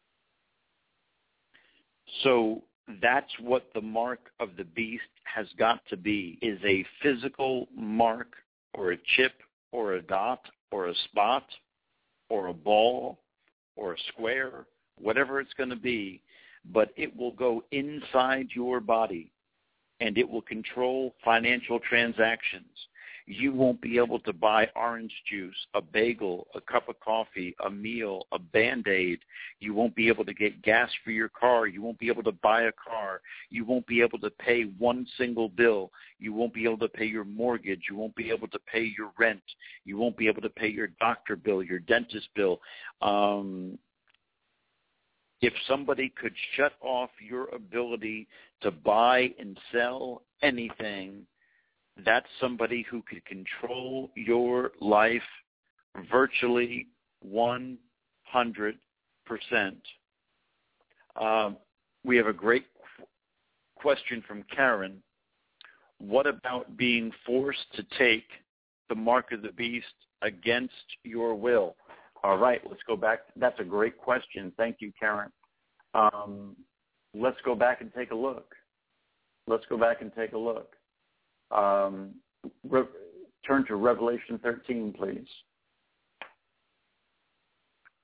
Speaker 4: so that's what the mark of the beast has got to be, is a physical mark or a chip or a dot or a spot or a ball or a square, whatever it's going to be, but it will go inside your body. And it will control financial transactions. You won't be able to buy orange juice, a bagel, a cup of coffee, a meal, a Band-Aid. You won't be able to get gas for your car. You won't be able to buy a car. You won't be able to pay one single bill. You won't be able to pay your mortgage. You won't be able to pay your rent. You won't be able to pay your doctor bill, your dentist bill. Um, If somebody could shut off your ability to buy and sell anything, that's somebody who could control your life virtually one hundred percent. Um, we have a great qu- question from Karen. What about being forced to take the mark of the beast against your will? All right, let's go back. That's a great question. Thank you, Karen. Um, let's go back and take a look. Let's go back and take a look. Um, re- turn to Revelation thirteen, please.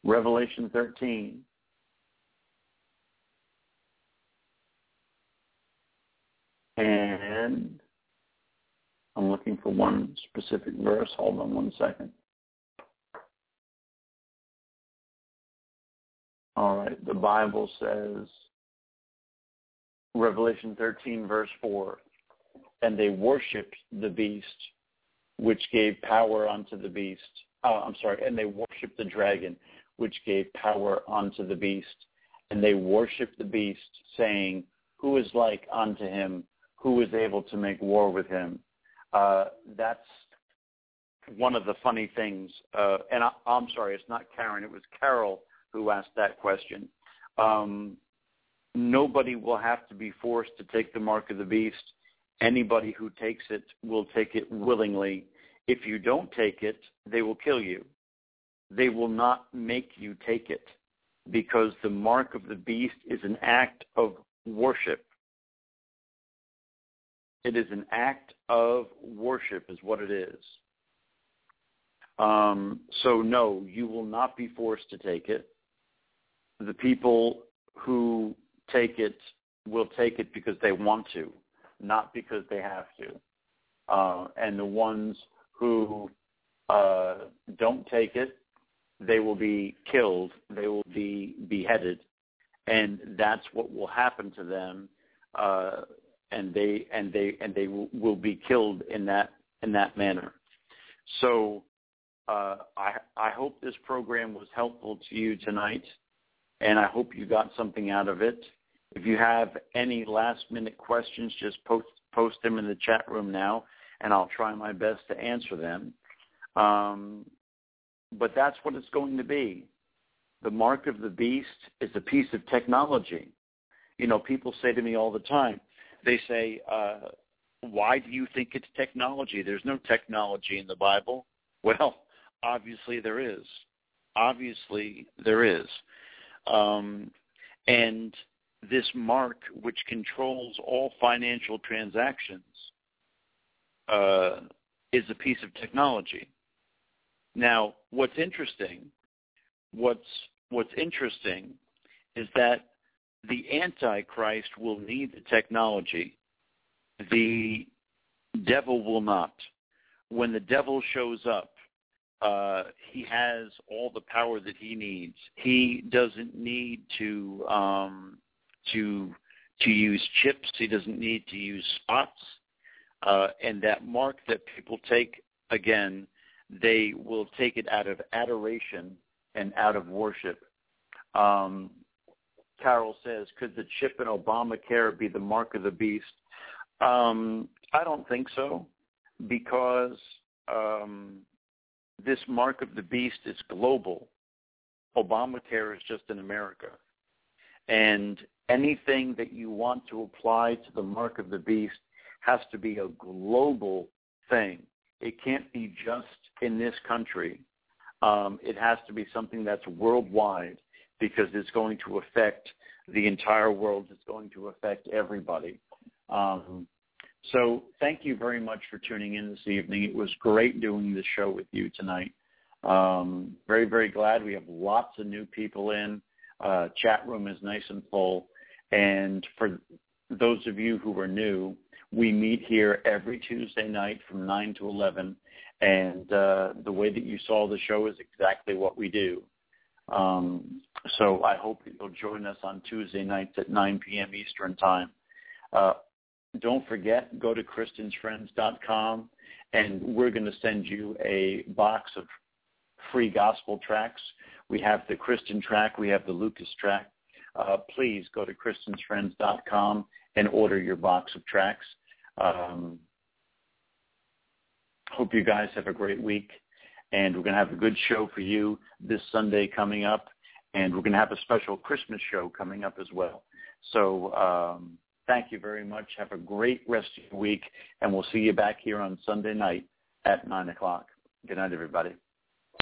Speaker 4: Revelation thirteen. And I'm looking for one specific verse. Hold on one second. All right. The Bible says, Revelation thirteen, verse four, and they worshipped the beast, which gave power unto the beast. Uh, I'm sorry, and they worshipped the dragon, which gave power unto the beast. And they worshipped the beast, saying, who is like unto him? Who is able to make war with him? Uh, that's one of the funny things. Uh, and I, I'm sorry, it's not Karen. It was Carol who asked that question. Um, nobody will have to be forced to take the mark of the beast. Anybody who takes it will take it willingly. If you don't take it, they will kill you. They will not make you take it, because the mark of the beast is an act of worship. It is an act of worship is what it is. Um, so no, you will not be forced to take it. The people who take it will take it because they want to, not because they have to. Uh, and the ones who uh, don't take it, they will be killed. They will be beheaded. And that's what will happen to them. Uh, and they and they and they will, will be killed in that in that manner. So uh, I I hope this program was helpful to you tonight, and I hope you got something out of it. If you have any last minute questions, just post post them in the chat room now, and I'll try my best to answer them. Um, but that's what it's going to be. The mark of the beast is a piece of technology. You know, people say to me all the time, they say, uh, why do you think it's technology? There's no technology in the Bible. Well, obviously there is. Obviously there is. Um, and this mark, which controls all financial transactions, uh, is a piece of technology. Now, what's interesting, what's what's interesting is that the Antichrist will need the technology. The devil will not. When the devil shows up, uh, he has all the power that he needs. He doesn't need to um, to to use chips. He doesn't need to use spots. Uh, and that mark that people take, again, they will take it out of adoration and out of worship. Um, Carol says, could the chip in Obamacare be the mark of the beast? Um, I don't think so, because um, this mark of the beast is global. Obamacare is just in America. And anything that you want to apply to the mark of the beast has to be a global thing. It can't be just in this country. Um, it has to be something that's worldwide, because it's going to affect the entire world. It's going to affect everybody. Um, so thank you very much for tuning in this evening. It was great doing this show with you tonight. Um, very, very glad. We have lots of new people in. Uh, chat room is nice and full. And for those of you who are new, we meet here every Tuesday night from nine to eleven. And uh, the way that you saw the show is exactly what we do. Um, so I hope that you'll join us on Tuesday nights at nine p.m. Eastern Time. Uh, don't forget, go to Christians Friends dot com, and we're going to send you a box of free gospel tracts. We have the Christian track. We have the Lucas track. Uh, please go to Christians Friends dot com and order your box of tracts. Um, hope you guys have a great week. And we're going to have a good show for you this Sunday coming up. And we're going to have a special Christmas show coming up as well. So um, thank you very much. Have a great rest of your week. And we'll see you back here on Sunday night at nine o'clock. Good night, everybody.